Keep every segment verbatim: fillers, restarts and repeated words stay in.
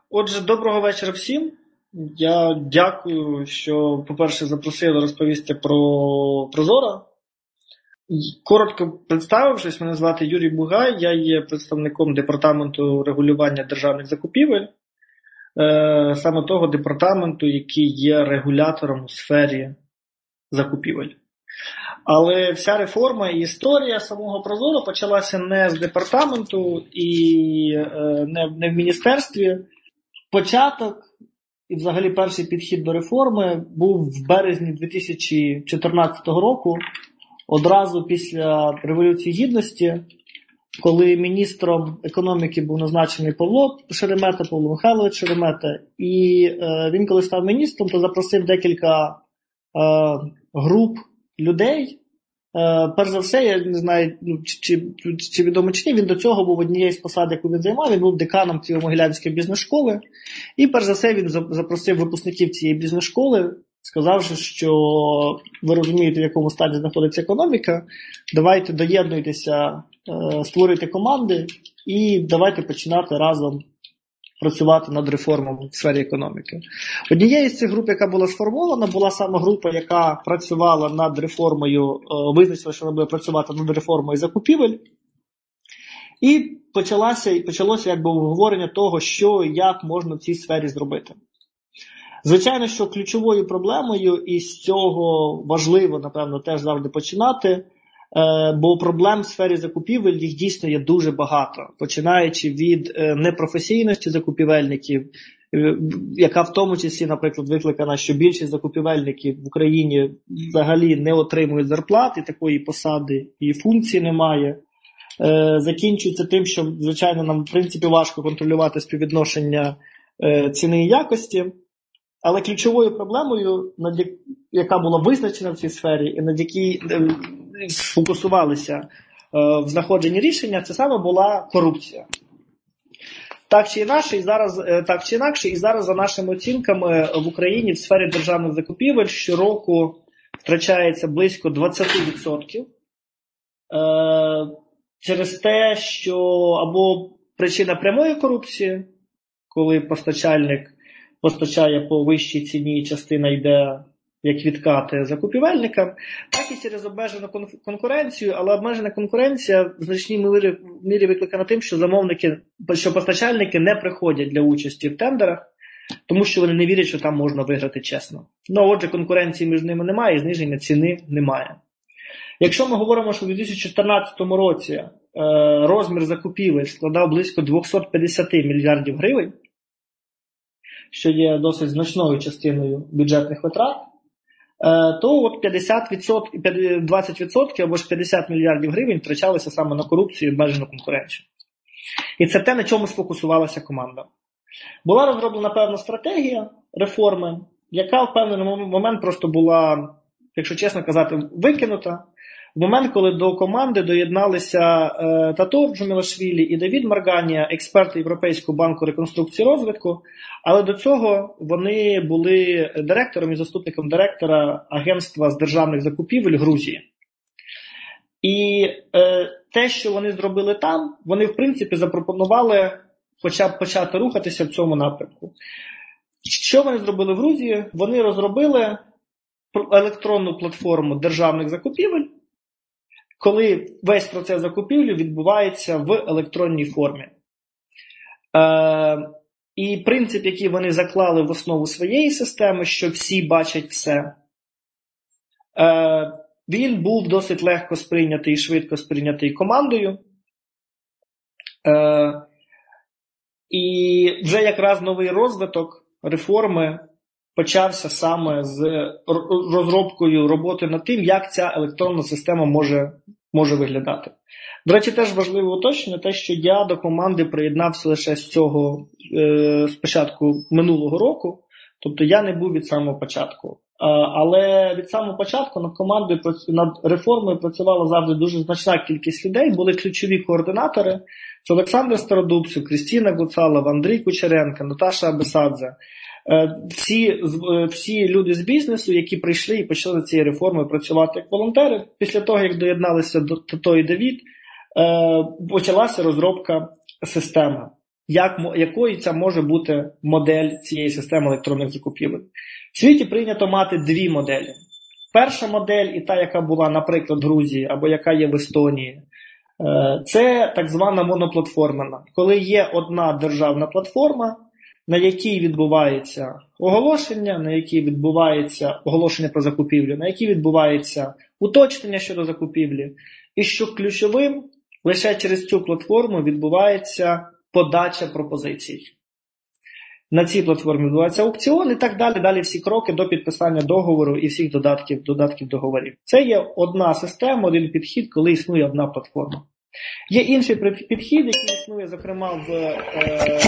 Отже, доброго вечора всім. Я дякую, що, по-перше, запросили розповісти про Прозоро. Коротко представившись, мене звати Юрій Бугай, я є представником Департаменту регулювання державних закупівель, саме того департаменту, який є регулятором у сфері закупівель. Але вся реформа і історія самого Прозоро почалася не з департаменту і не, не в міністерстві. Початок і взагалі перший підхід до реформи був в березні дві тисячі чотирнадцятого року, одразу після Революції Гідності, коли міністром економіки був назначений Павло Шеремета, Павло Михайлович Шеремета, і е, він, коли став міністром, то запросив декілька е, груп людей. Е, перш за все, я не знаю, ну, чи, чи, чи відомо чи ні, він до цього був однією з посад, яку він займав, він був деканом Києво-Могилянської бізнес-школи, і перш за все він запросив випускників цієї бізнес-школи, сказавши, що ви розумієте, в якому стані знаходиться економіка, давайте доєднуйтеся, створюйте команди і давайте починати разом працювати над реформами в сфері економіки. Однією з цих груп, яка була сформована, була саме група, яка працювала над реформою, визначила, що вона буде працювати над реформою закупівель. І почалося, почалося якби обговорення того, що і як можна в цій сфері зробити. Звичайно, що ключовою проблемою, і з цього важливо, напевно, теж завжди починати, бо проблем в сфері закупівель їх дійсно є дуже багато, починаючи від непрофесійності закупівельників, яка в тому числі, наприклад, викликана, що більшість закупівельників в Україні взагалі не отримують зарплати, такої посади і функції немає. Закінчується тим, що, звичайно, нам, в принципі, важко контролювати співвідношення ціни і якості. Але ключовою проблемою, яка була визначена в цій сфері і над якій сфокусувалися в знаходженні рішення, це саме була корупція. Так чи інакше, і зараз, так чи інакше, і зараз за нашими оцінками в Україні в сфері державних закупівель щороку втрачається близько двадцять відсотків через те, що або причина прямої корупції, коли постачальник постачає по вищій ціні, частина йде як відкати закупівельникам, так і через обмежену конкуренцію, але обмежена конкуренція в значній мірі, мірі викликана тим, що замовники, що постачальники не приходять для участі в тендерах, тому що вони не вірять, що там можна виграти чесно. Ну, отже, конкуренції між ними немає і зниження ціни немає. Якщо ми говоримо, що в дві тисячі чотирнадцятому році е, розмір закупівель складав близько двісті п'ятдесят мільярдів гривень, що є досить значною частиною бюджетних витрат, то от п'ятдесят відсотків, двадцять відсотків або ж п'ятдесят мільярдів гривень втрачалися саме на корупцію і обмежену конкуренцію. І це те, на чому сфокусувалася команда. Була розроблена певна стратегія реформи, яка в певний момент просто була, якщо чесно казати, викинута. В момент, коли до команди доєдналися е, Тато Джумілашвілі і Давід Марганія, експерти Європейського банку реконструкції і розвитку, але до цього вони були директором і заступником директора Агентства з державних закупівель Грузії. І е, те, що вони зробили там, вони в принципі запропонували хоча б почати рухатися в цьому напрямку. Що вони зробили в Грузії? Вони розробили електронну платформу державних закупівель, коли весь процес закупівлі відбувається в електронній формі. Е, і принцип, який вони заклали в основу своєї системи, що всі бачать все, е, він був досить легко сприйнятий і швидко сприйнятий командою. Е, і вже якраз новий розвиток реформи почався саме з розробкою роботи над тим, як ця електронна система може, може виглядати. До речі, теж важливе уточнення, те, що я до команди приєднався лише з цього, е, з початку минулого року, тобто я не був від самого початку. А, але від самого початку над командою, над реформою працювала завжди дуже значна кількість людей, були ключові координатори, це Олександр Стародубцев, Крістіна Гуцалова, Андрій Кучеренко, Наташа Абесадзе. Всі, всі люди з бізнесу, які прийшли і почали над цією реформою працювати як волонтери, після того, як доєдналися до Тато і Давід, почалася розробка системи. як, якою ця може бути модель цієї системи електронних закупівель. В світі прийнято мати дві моделі. Перша модель, і та, яка була, наприклад, в Грузії, або яка є в Естонії, це так звана моноплатформена. Коли є одна державна платформа, на якій відбувається оголошення, на якій відбувається оголошення про закупівлю, на якій відбувається уточнення щодо закупівлі, і що ключовим, лише через цю платформу відбувається подача пропозицій. На цій платформі відбувається аукціон і так далі, далі всі кроки до підписання договору і всіх додатків, додатків договорів. Це є одна система, один підхід, коли існує одна платформа. Є інший підхід, який існує, зокрема, в е,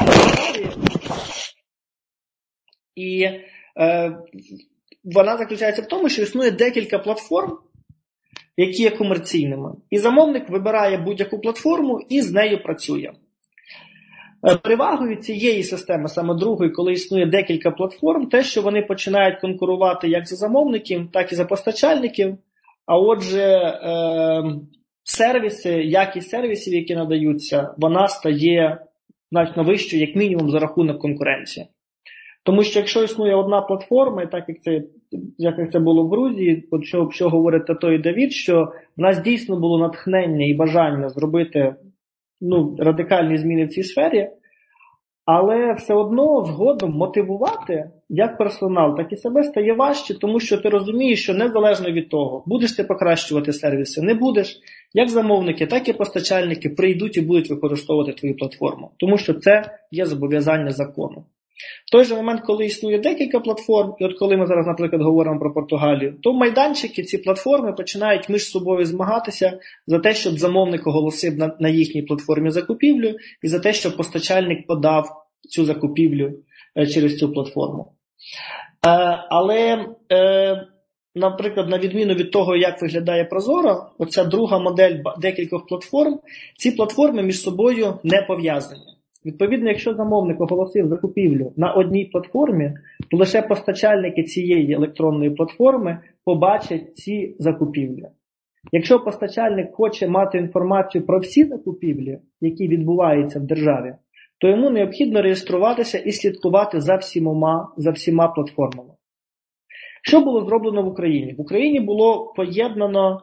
і е, вона заключається в тому, що існує декілька платформ, які є комерційними. І замовник вибирає будь-яку платформу і з нею працює. Перевагою цієї системи, саме другої, коли існує декілька платформ, те, що вони починають конкурувати як за замовників, так і за постачальників, а отже, е, сервіси, якість сервісів, які надаються, вона стає значно вищою, як мінімум, за рахунок конкуренції. Тому що якщо існує одна платформа, і так як це, як це було в Грузії, от що, що говорить Тато і Давід, що в нас дійсно було натхнення і бажання зробити ну, радикальні зміни в цій сфері, але все одно згодом мотивувати як персонал, так і себе стає важче, тому що ти розумієш, що незалежно від того, будеш ти покращувати сервіси, не будеш, як замовники, так і постачальники прийдуть і будуть використовувати твою платформу, тому що це є зобов'язання закону. В той же момент, коли існує декілька платформ, і от коли ми зараз, наприклад, говоримо про Португалію, то майданчики, ці платформи починають між собою змагатися за те, щоб замовник оголосив на, на їхній платформі закупівлю, і за те, щоб постачальник подав цю закупівлю е, через цю платформу. Е, але, е, наприклад, на відміну від того, як виглядає Прозоро, оця друга модель декількох платформ, ці платформи між собою не пов'язані. Відповідно, якщо замовник оголосив закупівлю на одній платформі, то лише постачальники цієї електронної платформи побачать ці закупівлі. Якщо постачальник хоче мати інформацію про всі закупівлі, які відбуваються в державі, то йому необхідно реєструватися і слідкувати за всіма, за всіма платформами. Що було зроблено в Україні? В Україні було поєднано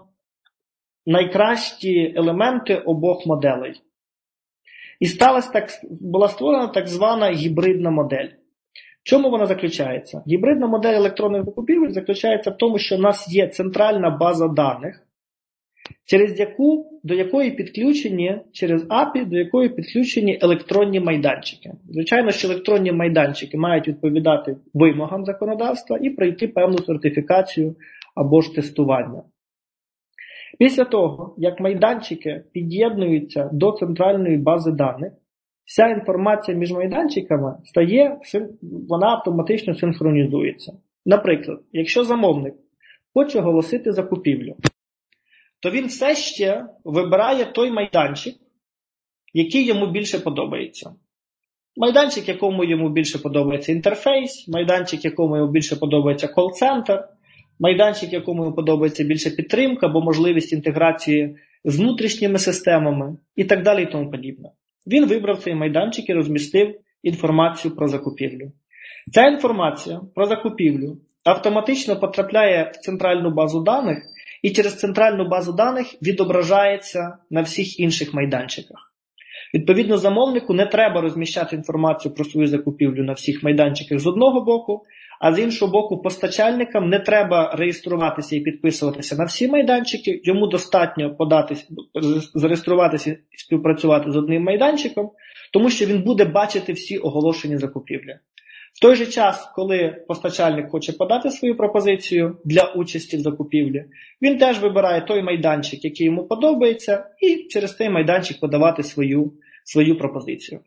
найкращі елементи обох моделей. І сталася так, була створена так звана гібридна модель. В чому вона заключається? Гібридна модель електронних закупівель заключається в тому, що в нас є центральна база даних, через яку, до якої підключені, через ей пі ай, до якої підключені електронні майданчики. Звичайно, що електронні майданчики мають відповідати вимогам законодавства і пройти певну сертифікацію або ж тестування. Після того, як майданчики під'єднуються до центральної бази даних, вся інформація між майданчиками стає, вона автоматично синхронізується. Наприклад, якщо замовник хоче оголосити закупівлю, то він все ще вибирає той майданчик, який йому більше подобається. Майданчик, якому йому більше подобається інтерфейс, майданчик, якому йому більше подобається кол-центр, майданчик, якому йому подобається більше підтримка або можливість інтеграції з внутрішніми системами і так далі і тому подібне. Він вибрав цей майданчик і розмістив інформацію про закупівлю. Ця інформація про закупівлю автоматично потрапляє в центральну базу даних і через центральну базу даних відображається на всіх інших майданчиках. Відповідно, замовнику не треба розміщати інформацію про свою закупівлю на всіх майданчиках з одного боку, а з іншого боку, постачальникам не треба реєструватися і підписуватися на всі майданчики, йому достатньо податись, зареєструватися і співпрацювати з одним майданчиком, тому що він буде бачити всі оголошені закупівлі. В той же час, коли постачальник хоче подати свою пропозицію для участі в закупівлі, він теж вибирає той майданчик, який йому подобається, і через цей майданчик подавати свою, свою пропозицію.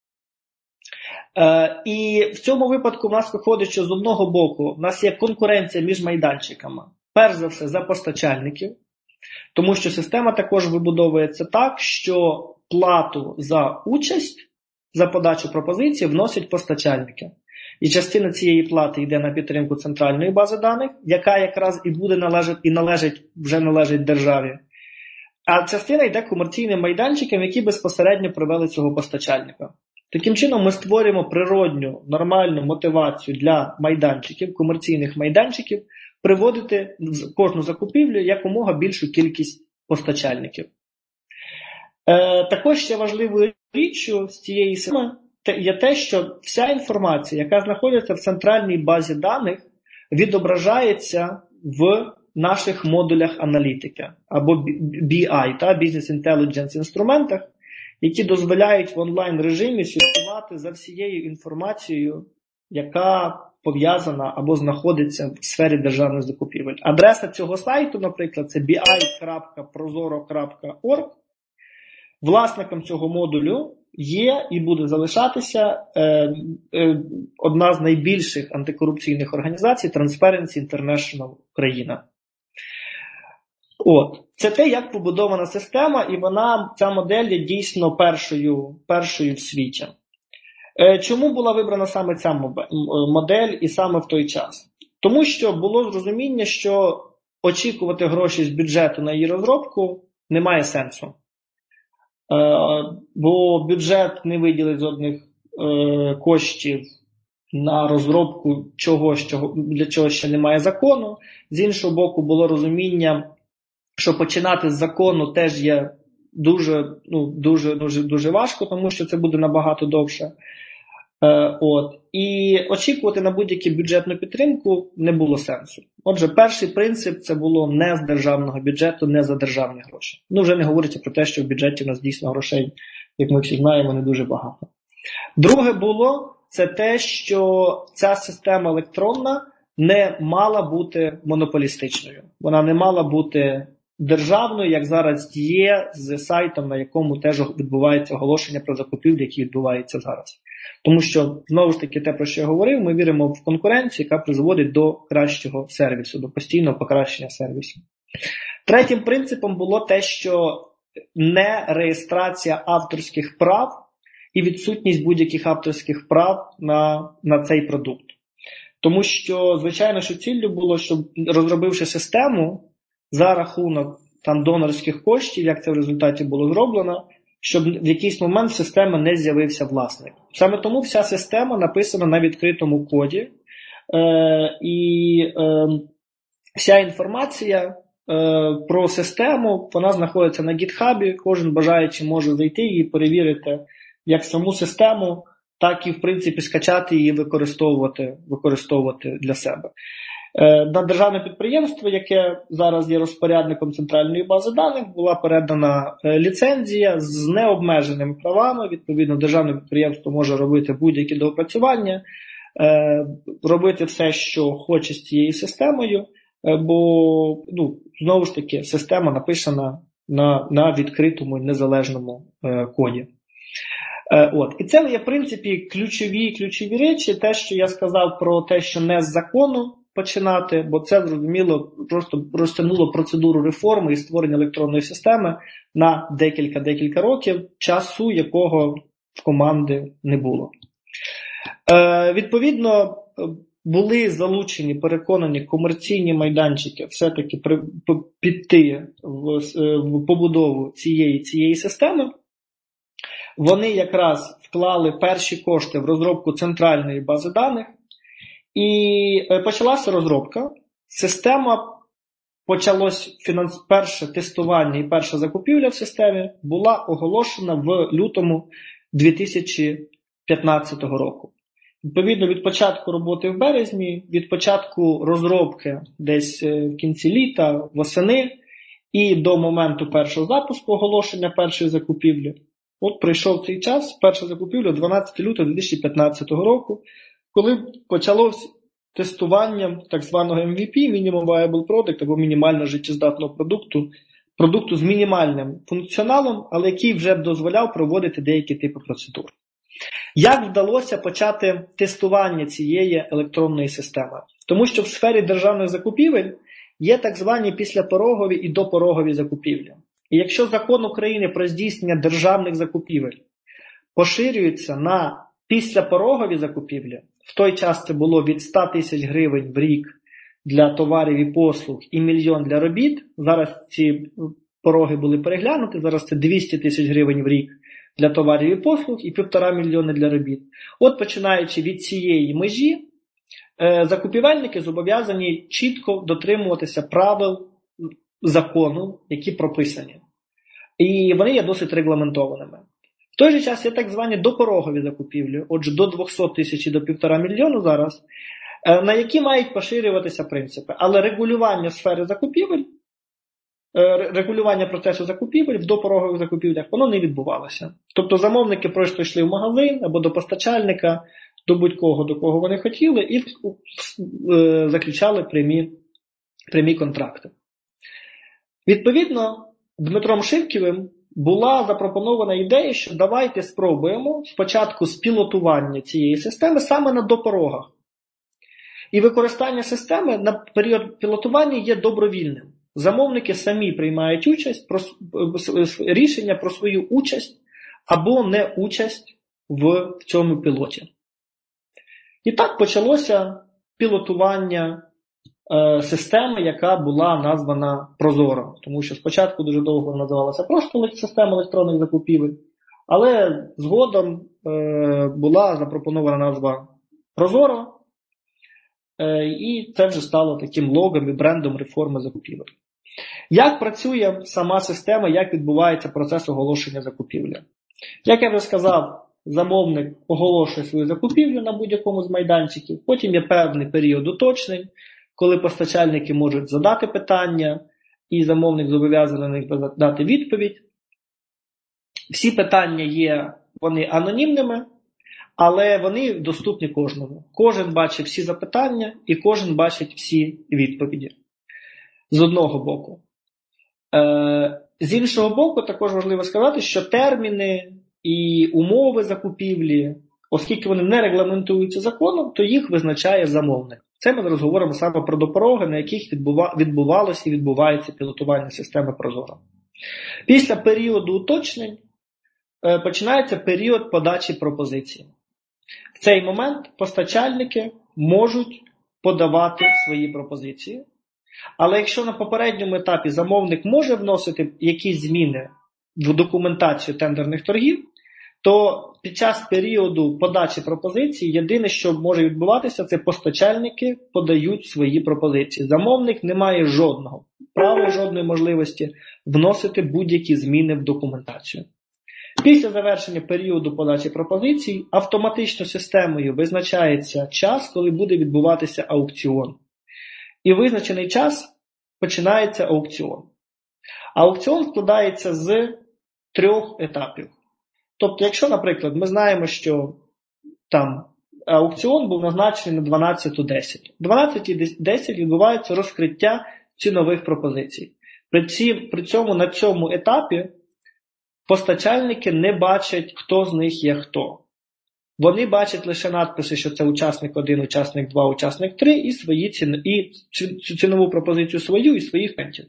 Е, і в цьому випадку в нас виходить, що з одного боку в нас є конкуренція між майданчиками, перш за все за постачальників, тому що система також вибудовується так, що плату за участь, за подачу пропозиції вносять постачальники. І частина цієї плати йде на підтримку центральної бази даних, яка якраз і буде належати, і належить, вже належить державі. А частина йде комерційним майданчикам, які безпосередньо провели цього постачальника. Таким чином ми створюємо природню, нормальну мотивацію для майданчиків, комерційних майданчиків, приводити в кожну закупівлю якомога більшу кількість постачальників. Е, також ще важливою річчю з цієї системи є те, що вся інформація, яка знаходиться в центральній базі даних, відображається в наших модулях аналітики, або бі ай, та Business Intelligence інструментах, які дозволяють в онлайн-режимі слідкувати за всією інформацією, яка пов'язана або знаходиться в сфері державних закупівель. Адреса цього сайту, наприклад, це бі ай крапка прозоро крапка орг. Власником цього модулю є і буде залишатися е, е, одна з найбільших антикорупційних організацій Transparency International Україна. От. Це те, як побудована система, і вона, ця модель є дійсно першою, першою в світі. Е, чому була вибрана саме ця модель і саме в той час? Тому що було зрозуміння, що очікувати гроші з бюджету на її розробку немає сенсу. Е, бо бюджет не виділить жодних е, коштів на розробку чогось, чого, для чого ще немає закону. З іншого боку, було розуміння, що починати з закону теж є дуже, ну, дуже, дуже, дуже важко, тому що це буде набагато довше. Е, от. І очікувати на будь-яку бюджетну підтримку не було сенсу. Отже, перший принцип – це було не з державного бюджету, не за державні гроші. Ну, вже не говориться про те, що в бюджеті у нас дійсно грошей, як ми всі знаємо, не дуже багато. Друге було – це те, що ця система електронна не мала бути монополістичною. Вона не мала бути державною, як зараз є з сайтом, на якому теж відбувається оголошення про закупівлі, які відбуваються зараз. Тому що, знову ж таки, те, про що я говорив, ми віримо в конкуренцію, яка призводить до кращого сервісу, до постійного покращення сервісу. Третім принципом було те, що не реєстрація авторських прав і відсутність будь-яких авторських прав на, на цей продукт. Тому що, звичайно, що ціллю було, щоб, розробивши систему за рахунок там донорських коштів, як це в результаті було зроблено, щоб в якийсь момент в системи не з'явився власник. Саме тому вся система написана на відкритому коді, е, і е, вся інформація е, про систему, вона знаходиться на GitHub, кожен бажаючий може зайти і перевірити як саму систему, так і, в принципі, скачати її і використовувати, використовувати для себе. На державне підприємство, яке зараз є розпорядником центральної бази даних, була передана ліцензія з необмеженими правами. Відповідно, державне підприємство може робити будь-які доопрацювання, робити все, що хоче з цією системою, бо, ну, знову ж таки, система написана на, на відкритому і незалежному коді. От. І це є, в принципі, ключові, ключові речі, те, що я сказав про те, що не з закону починати, бо це, зрозуміло, просто розтягнуло процедуру реформи і створення електронної системи на декілька-декілька років, часу якого в команди не було. Е, відповідно, були залучені, переконані комерційні майданчики все-таки при, піти в, в побудову цієї, цієї системи. Вони якраз вклали перші кошти в розробку центральної бази даних, і почалася розробка. Система, почалось фінанс... перше тестування і перша закупівля в системі була оголошена в лютому дві тисячі п'ятнадцятого року. Відповідно, від початку роботи в березні, від початку розробки десь в кінці літа, восени, і до моменту першого запуску оголошення першої закупівлі, от прийшов цей час, перша закупівля дванадцятого лютого дві тисячі п'ятнадцятого року, коли почалось тестування так званого ем ві пі, Minimum Viable Product, або мінімально життєздатного продукту, продукту з мінімальним функціоналом, але який вже б дозволяв проводити деякі типи процедур. Як вдалося почати тестування цієї електронної системи? Тому що в сфері державних закупівель є так звані післяпорогові і допорогові закупівлі. І якщо закон України про здійснення державних закупівель поширюється на післяпорогові закупівлі, в той час це було від ста тисяч гривень в рік для товарів і послуг і мільйон для робіт, зараз ці пороги були переглянуті, зараз це двісті тисяч гривень в рік для товарів і послуг і півтора мільйони для робіт. От починаючи від цієї межі, закупівельники зобов'язані чітко дотримуватися правил закону, які прописані. І вони є досить регламентованими. В той же час є так звані допорогові закупівлі, отже, до двісті тисяч і до півтора мільйону зараз, на які мають поширюватися принципи. Але регулювання сфери закупівель, регулювання процесу закупівель в допорогових закупівлях, воно не відбувалося. Тобто замовники просто йшли в магазин або до постачальника, до будь-кого, до кого вони хотіли, і заключали прямі, прямі контракти. Відповідно, Дмитром Шивківим була запропонована ідея, що давайте спробуємо спочатку спілотування цієї системи саме на допорогах. І використання системи на період пілотування є добровільним. Замовники самі приймають участь, про, рішення про свою участь або неучасть в цьому пілоті. І так почалося пілотування е, системи, яка була названа Прозоро. Тому що спочатку дуже довго називалася просто система електронних закупівель, але згодом е, була запропонована назва Прозоро, е, і це вже стало таким логом і брендом реформи закупівель. Як працює сама система, як відбувається процес оголошення закупівлі? Як я вже сказав, замовник оголошує свою закупівлю на будь-якому з майданчиків, потім є певний період уточнень, коли постачальники можуть задати питання, і замовник зобов'язаний на них дати відповідь. Всі питання є, вони анонімними, але вони доступні кожному. Кожен бачить всі запитання і кожен бачить всі відповіді. З одного боку. Е, з іншого боку, також важливо сказати, що терміни і умови закупівлі, оскільки вони не регламентуються законом, то їх визначає замовник. Це ми розговоримо саме про допороги, на яких відбувалося і відбувається пілотування системи Прозоро. Після періоду уточнень е, починається період подачі пропозицій. В цей момент постачальники можуть подавати свої пропозиції. Але якщо на попередньому етапі замовник може вносити якісь зміни в документацію тендерних торгів, то під час періоду подачі пропозицій єдине, що може відбуватися, це постачальники подають свої пропозиції. Замовник не має жодного права, жодної можливості вносити будь-які зміни в документацію. Після завершення періоду подачі пропозицій автоматично системою визначається час, коли буде відбуватися аукціон. І визначений час починається аукціон. Аукціон складається з трьох етапів. Тобто, якщо, наприклад, ми знаємо, що там аукціон був назначений на дванадцята десять. дванадцята десять відбувається розкриття цінових пропозицій. При, ці, при цьому на цьому етапі постачальники не бачать, хто з них є хто. Вони бачать лише надписи, що це учасник один, учасник два, учасник три і, свої ціни, і цю цінову пропозицію свою і своїх клієнтів.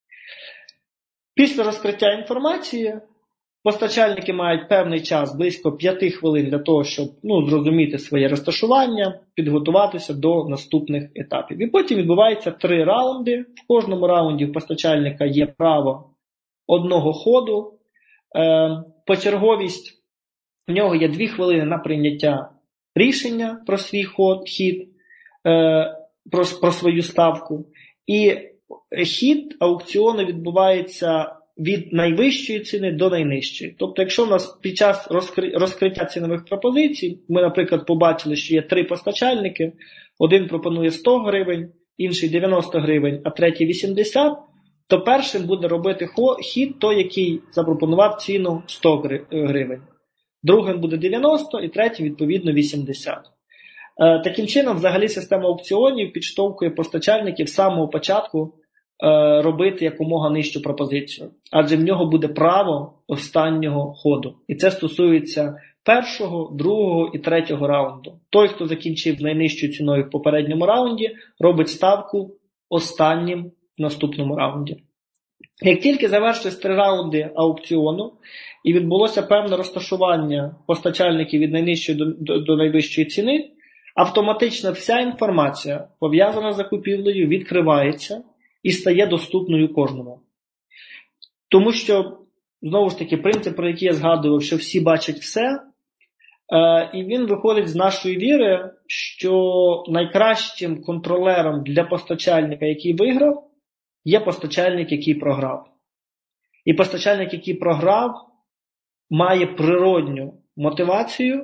Після розкриття інформації постачальники мають певний час, близько п'ять хвилин для того, щоб ну, зрозуміти своє розташування, підготуватися до наступних етапів. І потім відбувається три раунди. В кожному раунді у постачальника є право одного ходу. Е, почерговість в нього є дві хвилини на прийняття рішення про свій ход, хід, е, про, про свою ставку. І хід аукціону відбувається від найвищої ціни до найнижчої. Тобто, якщо в нас під час розкри... розкриття цінових пропозицій, ми, наприклад, побачили, що є три постачальники, один пропонує сто гривень, інший дев'яносто гривень, а третій вісімдесят, то першим буде робити хід той, який запропонував ціну сто гривень. Другим буде дев'яносто і третій, відповідно, вісімдесят. Е, таким чином, взагалі, система аукціонів підштовхує постачальників з самого початку е, робити якомога нижчу пропозицію. Адже в нього буде право останнього ходу. І це стосується першого, другого і третього раунду. Той, хто закінчив найнижчою ціною в попередньому раунді, робить ставку останнім в наступному раунді. Як тільки завершились три раунди аукціону і відбулося певне розташування постачальників від найнижчої до, до, до найвищої ціни, автоматично вся інформація, пов'язана з закупівлею, відкривається і стає доступною кожному. Тому що знову ж таки, принцип, про який я згадував, що всі бачать все, е, і він виходить з нашої віри, що найкращим контролером для постачальника, який виграв, є постачальник, який програв. І постачальник, який програв, має природню мотивацію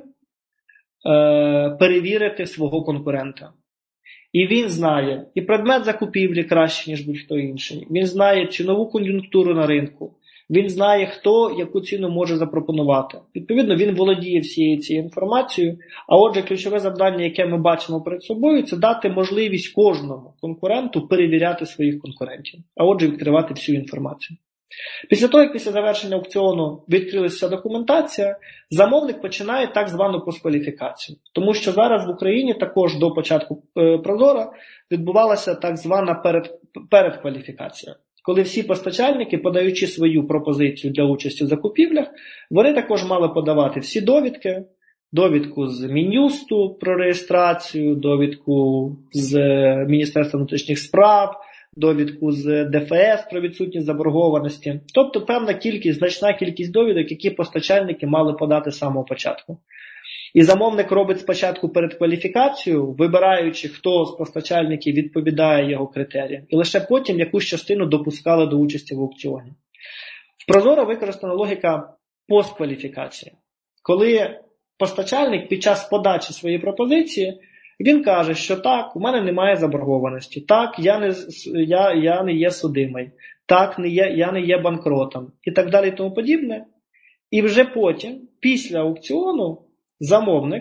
е, перевірити свого конкурента. І він знає і предмет закупівлі краще, ніж будь-хто інший. Він знає цінову кон'юнктуру на ринку. Він знає, хто яку ціну може запропонувати. Відповідно, він володіє всією цією інформацією. А отже, ключове завдання, яке ми бачимо перед собою, це дати можливість кожному конкуренту перевіряти своїх конкурентів. А отже, відкривати всю інформацію. Після того, як після завершення аукціону відкрилася документація, замовник починає так звану посткваліфікацію. Тому що зараз в Україні також до початку е, Прозора відбувалася так звана перед, передкваліфікація. Коли всі постачальники, подаючи свою пропозицію для участі в закупівлях, вони також мали подавати всі довідки, довідку з Мін'юсту про реєстрацію, довідку з Міністерства внутрішніх справ, довідку з Де Еф Ес про відсутність заборгованості. Тобто певна кількість, значна кількість довідок, які постачальники мали подати з самого початку. І замовник робить спочатку передкваліфікацію, вибираючи, хто з постачальників відповідає його критеріям. І лише потім якусь частину допускали до участі в аукціоні. В Прозоро використана логіка посткваліфікації. Коли постачальник під час подачі своєї пропозиції він каже, що так, у мене немає заборгованості, так, я не, я, я не є судимий, так, не є, я не є банкротом і так далі і тому подібне. І вже потім, після аукціону, замовник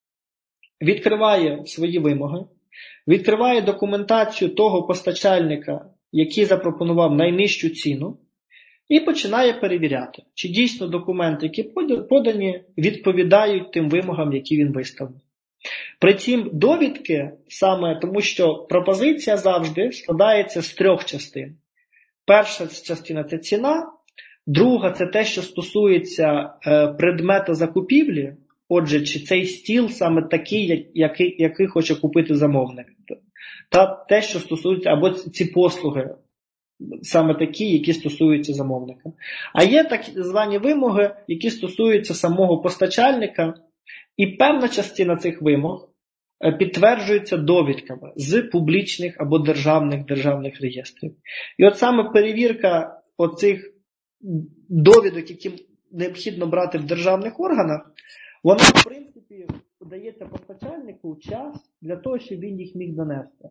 відкриває свої вимоги, відкриває документацію того постачальника, який запропонував найнижчу ціну, і починає перевіряти, чи дійсно документи, які подані, відповідають тим вимогам, які він виставив. Притім довідки, саме тому що пропозиція завжди складається з трьох частин. Перша частина – це ціна, друга – це те, що стосується е, предмета закупівлі, отже, чи цей стіл саме такий, який, який хоче купити замовник. Та те, що стосується, або ці послуги, саме такі, які стосуються замовника. А є так звані вимоги, які стосуються самого постачальника, і певна частина цих вимог підтверджується довідками з публічних або державних державних реєстрів. І от саме перевірка оцих довідок, які необхідно брати в державних органах, вона, в принципі, дається постачальнику час для того, щоб він їх міг донести.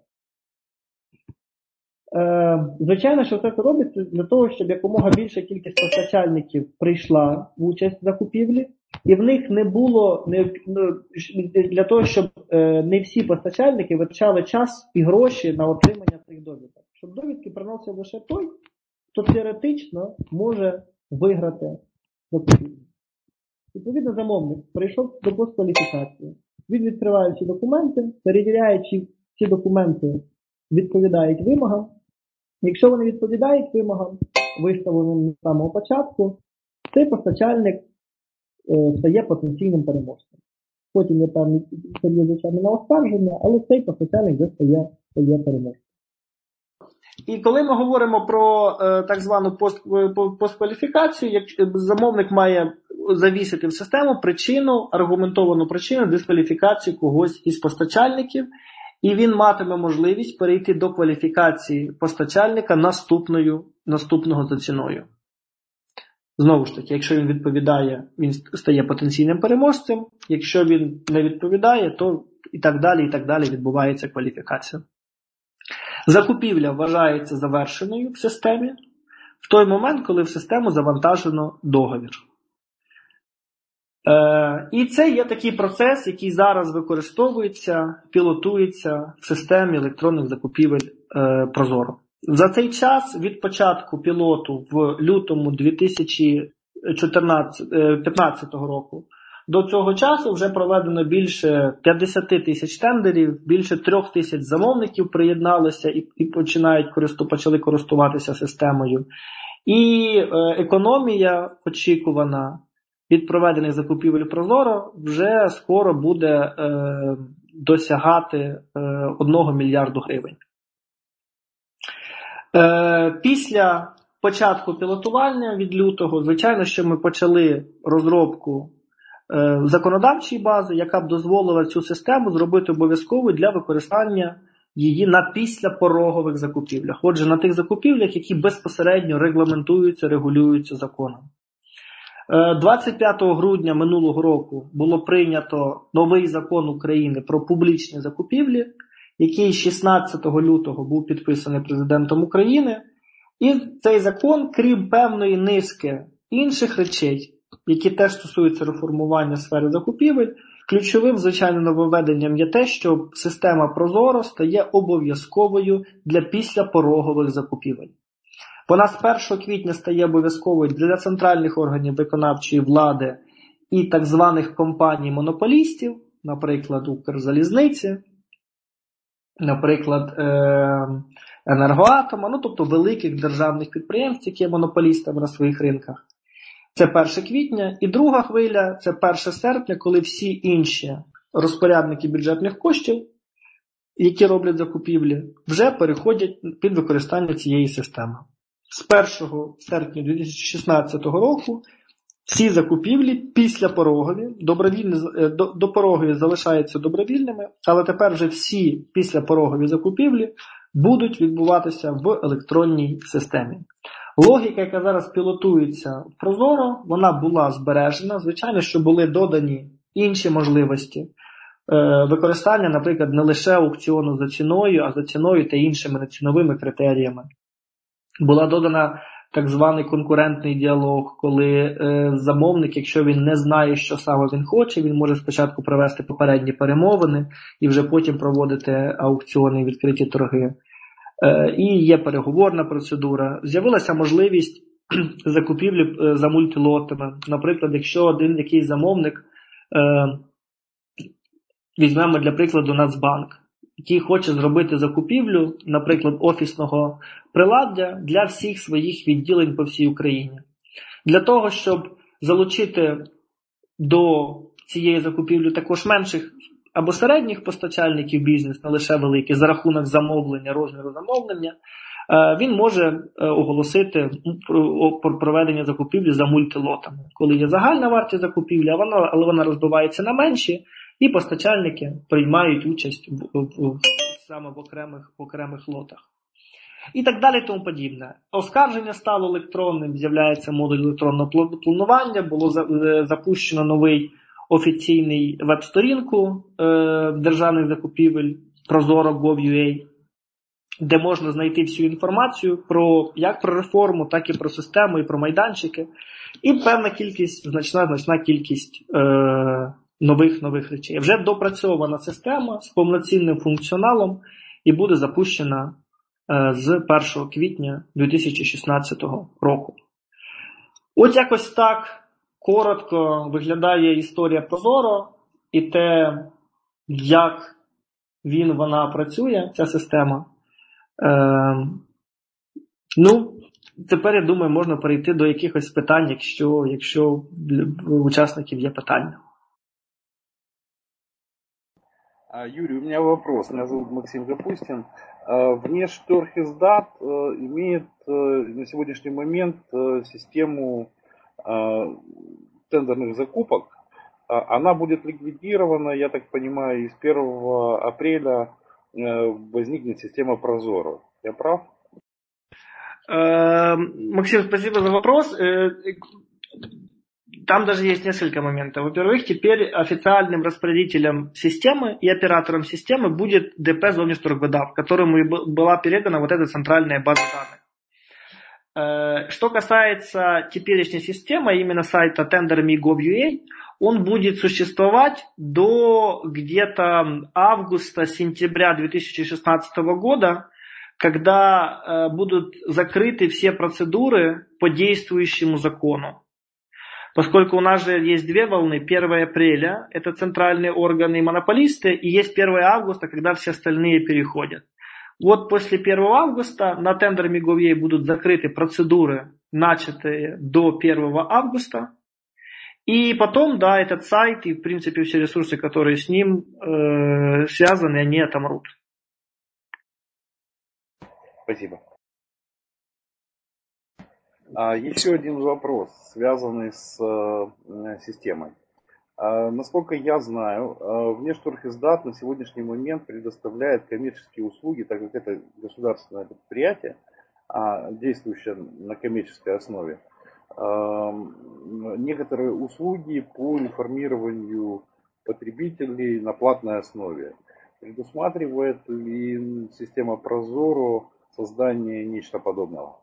Е, звичайно, що все це робиться для того, щоб якомога більша кількість постачальників прийшла в участь в закупівлі, і в них не було, не, для того, щоб е, не всі постачальники витрачали час і гроші на отримання цих довідок. Щоб довідки приносив лише той, хто теоретично може виграти закупівлю. Відповідно, замовник прийшов до посткваліфікації. Він відкриває всі документи, перевіряє, чи ці документи відповідають вимогам. Якщо вони відповідають вимогам, виставленим з самого початку, цей постачальник е, стає потенційним переможцем. Потім є певний період, звичайно, на оскарження, але цей постачальник вже стає, стає переможцем. І коли ми говоримо про е, так звану пост, посткваліфікацію, як замовник має завісити в систему причину, аргументовану причину дискваліфікації когось із постачальників, і він матиме можливість перейти до кваліфікації постачальника наступною, наступного за ціною. Знову ж таки, якщо він відповідає, він стає потенційним переможцем, якщо він не відповідає, то і так далі, і так далі відбувається кваліфікація. Закупівля вважається завершеною в системі в той момент, коли в систему завантажено договір. Е, і це є такий процес, який зараз використовується, пілотується в системі електронних закупівель е, Прозоро. За цей час від початку пілоту в лютому дві тисячі п'ятнадцятого року до цього часу вже проведено більше п'ятдесят тисяч тендерів, більше трьох тисяч замовників приєдналися і, і починають користу, почали користуватися системою. І е, економія очікувана від проведених закупівель Прозоро вже скоро буде е, досягати е, одного мільярду гривень. Е, після початку пілотування від лютого, звичайно, що ми почали розробку е, законодавчої бази, яка б дозволила цю систему зробити обов'язковою для використання її на післяпорогових закупівлях. Отже, на тих закупівлях, які безпосередньо регламентуються, регулюються законом. двадцять п'ятого грудня минулого року було прийнято новий закон України про публічні закупівлі, який шістнадцятого лютого був підписаний Президентом України. І цей закон, крім певної низки інших речей, які теж стосуються реформування сфери закупівель, ключовим, звичайно, нововведенням є те, що система ProZorro стає обов'язковою для післяпорогових закупівель. Вона з першого квітня стає обов'язковою для центральних органів виконавчої влади і так званих компаній-монополістів, наприклад, Укрзалізниці, наприклад, Енергоатома, ну тобто великих державних підприємств, які є монополістами на своїх ринках. Це перше квітня. І друга хвиля – це перше серпня, коли всі інші розпорядники бюджетних коштів, які роблять закупівлі, вже переходять під використання цієї системи. З першого серпня дві тисячі шістнадцятого року всі закупівлі післяпорогові, добровільні, допорогові залишаються добровільними, але тепер вже всі післяпорогові закупівлі будуть відбуватися в електронній системі. Логіка, яка зараз пілотується в ProZorro, вона була збережена. Звичайно, що були додані інші можливості використання, наприклад, не лише аукціону за ціною, а за ціною та іншими неціновими критеріями. Була додана так званий конкурентний діалог, коли е, замовник, якщо він не знає, що саме він хоче, він може спочатку провести попередні перемовини і вже потім проводити аукціони і відкриті торги. Е, і є переговорна процедура. З'явилася можливість закупівлі е, за мультилотами. Наприклад, якщо один якийсь замовник, е, візьмемо для прикладу Нацбанк, який хоче зробити закупівлю, наприклад, офісного приладдя для всіх своїх відділень по всій Україні. Для того, щоб залучити до цієї закупівлі також менших або середніх постачальників бізнесу, не лише великих, за рахунок замовлення, розміру замовлення, він може оголосити про проведення закупівлі за мультилотами. Коли є загальна вартість закупівлі, але вона розбивається на менші, і постачальники приймають участь в, в, в, саме в окремих, в окремих лотах. І так далі тому подібне. Оскарження стало електронним, з'являється модуль електронного планування, було запущено новий офіційний веб-сторінку е, державних закупівель ProZorro точка гов точка ю а, де можна знайти всю інформацію про як про реформу, так і про систему, і про майданчики. І певна кількість, значна, значна кількість е, нових нових речей. Вже допрацьована система з повноцінним функціоналом і буде запущена е, з першого квітня дві тисячі шістнадцятого року. От якось так коротко виглядає історія ProZorro і те, як він, вона працює, ця система. Е, ну, тепер, я думаю, можна перейти до якихось питань, якщо, якщо у учасників є питання. Юрий, у меня вопрос. Меня зовут Максим Капустин. Внешторгиздат имеет на сегодняшний момент систему тендерных закупок. Она будет ликвидирована, я так понимаю, и с первого апреля возникнет система ProZorro. Я прав? Максим, спасибо за вопрос. Там даже есть несколько моментов. Во-первых, теперь официальным распорядителем системы и оператором системы будет ДП «Зовнішторгвидав», которому была передана вот эта центральная база данных. Что касается теперешней системы, именно сайта tender точка ми точка гов точка ю а, он будет существовать до где-то августа-сентября две тысячи шестнадцатого года, когда будут закрыты все процедуры по действующему закону. Поскольку у нас же есть две волны. первого апреля – это центральные органы и монополисты, и есть первого августа, когда все остальные переходят. Вот после первого августа на tender точка ми точка гов точка ю а будут закрыты процедуры, начатые до первого августа. И потом, да, этот сайт и, в принципе, все ресурсы, которые с ним э, связаны, они отомрут. Спасибо. А еще один вопрос, связанный с системой. Насколько я знаю, Внешторгиздат на сегодняшний момент предоставляет коммерческие услуги, так как это государственное предприятие, действующее на коммерческой основе, некоторые услуги по информированию потребителей на платной основе. Предусматривает ли система Прозоро создание нечто подобного?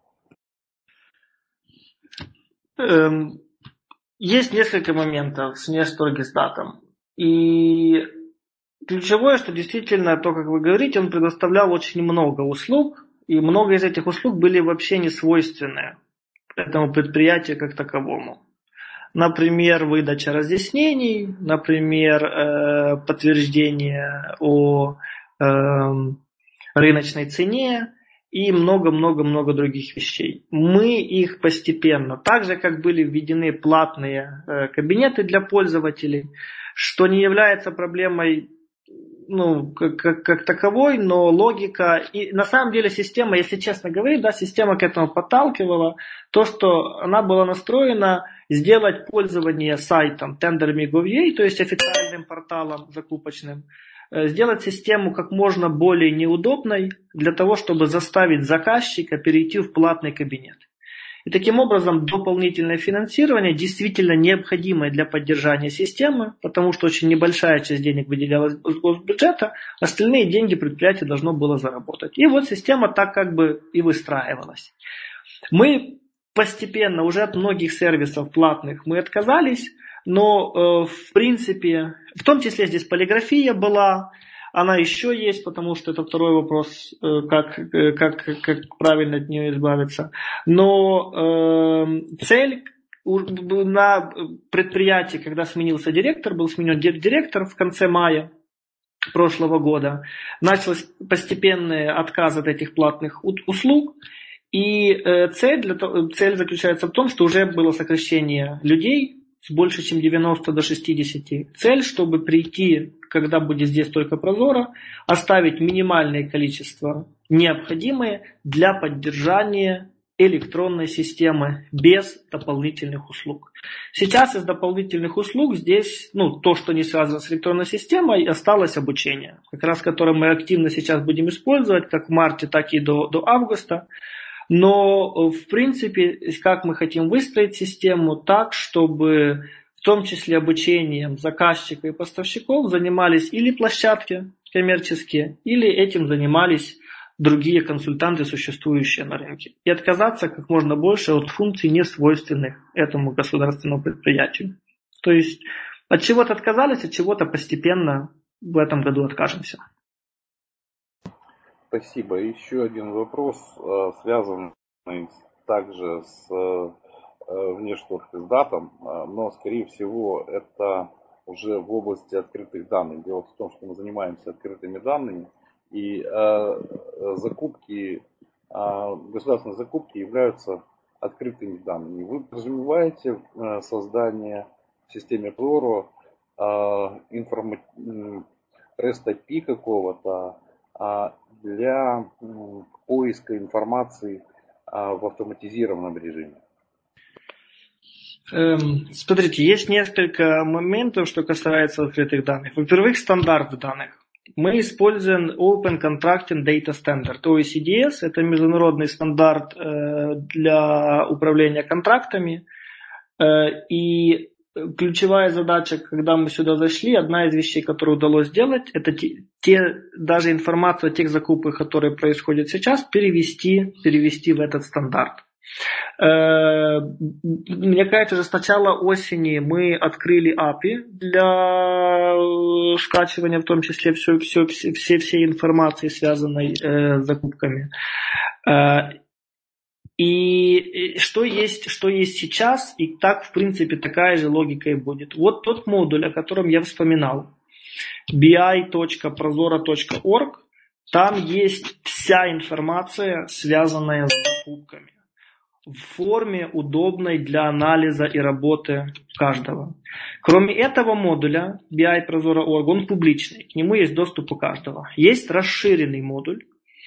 Эм, есть несколько моментов с Внешторгиздатом. И ключевое, что действительно то, как вы говорите, он предоставлял очень много услуг, и много из этих услуг были вообще не свойственны этому предприятию как таковому. Например, выдача разъяснений, например, э, подтверждение о э, рыночной цене и много-много-много других вещей. Мы их постепенно, так же как были введены платные э, кабинеты для пользователей, что не является проблемой ну, как, как, как таковой, но логика, и на самом деле система, если честно говорить, да, система к этому подталкивала, то, что она была настроена сделать пользование сайтом тендерами точка гов точка ю а, то есть официальным порталом закупочным, сделать систему как можно более неудобной для того, чтобы заставить заказчика перейти в платный кабинет. И таким образом дополнительное финансирование действительно необходимое для поддержания системы, потому что очень небольшая часть денег выделялась из госбюджета, остальные деньги предприятие должно было заработать. И вот система так как бы и выстраивалась. Мы постепенно уже от многих сервисов платных мы отказались, но в принципе, в том числе здесь полиграфия была, она еще есть, потому что это второй вопрос, как, как, как правильно от нее избавиться. Но э, цель на предприятии, когда сменился директор, был сменен директор в конце мая прошлого года, начался постепенный отказ от этих платных услуг. И э, цель, для того, цель заключается в том, что уже было сокращение людей с больше, чем девяноста до шестидесяти. Цель, чтобы прийти, когда будет здесь только Прозоро, оставить минимальное количество необходимое для поддержания электронной системы без дополнительных услуг. Сейчас из дополнительных услуг здесь, ну, то, что не связано с электронной системой, осталось обучение, как раз которое мы активно сейчас будем использовать, как в марте, так и до, до августа. Но, в принципе, как мы хотим выстроить систему так, чтобы в том числе обучением заказчиков и поставщиков занимались или площадки коммерческие, или этим занимались другие консультанты, существующие на рынке. И отказаться как можно больше от функций, не свойственных этому государственному предприятию. То есть от чего-то отказались, от чего-то постепенно в этом году откажемся. Спасибо. Еще один вопрос, связанный также с Внешторгиздатом, но, скорее всего, это уже в области открытых данных. Дело в том, что мы занимаемся открытыми данными, и закупки, государственные закупки являются открытыми данными. Вы подразумеваете создание в системе Прозоро информ... рест-эй пи ай какого-то, для поиска информации в автоматизированном режиме? Эм, смотрите, есть несколько моментов, что касается открытых данных. Во-первых, стандарт данных. Мы используем Open Contracting Data Standard, о и си ди эс. Это международный стандарт э, для управления контрактами. Э, и ключевая задача, когда мы сюда зашли, одна из вещей, которую удалось сделать, это те, те, даже информацию о тех закупках, которые происходят сейчас, перевести, перевести в этот стандарт. Мне кажется, что с начала осени мы открыли эй пи ай для скачивания, в том числе все, все, все, все, всей информации, связанной с закупками. И что есть, что есть сейчас, и так, в принципе, такая же логика и будет. Вот тот модуль, о котором я вспоминал, би ай точка прозоро точка орг, там есть вся информация, связанная с закупками, в форме, удобной для анализа и работы каждого. Кроме этого модуля, би ай Прозоро точка орг, он публичный, к нему есть доступ у каждого. Есть расширенный модуль,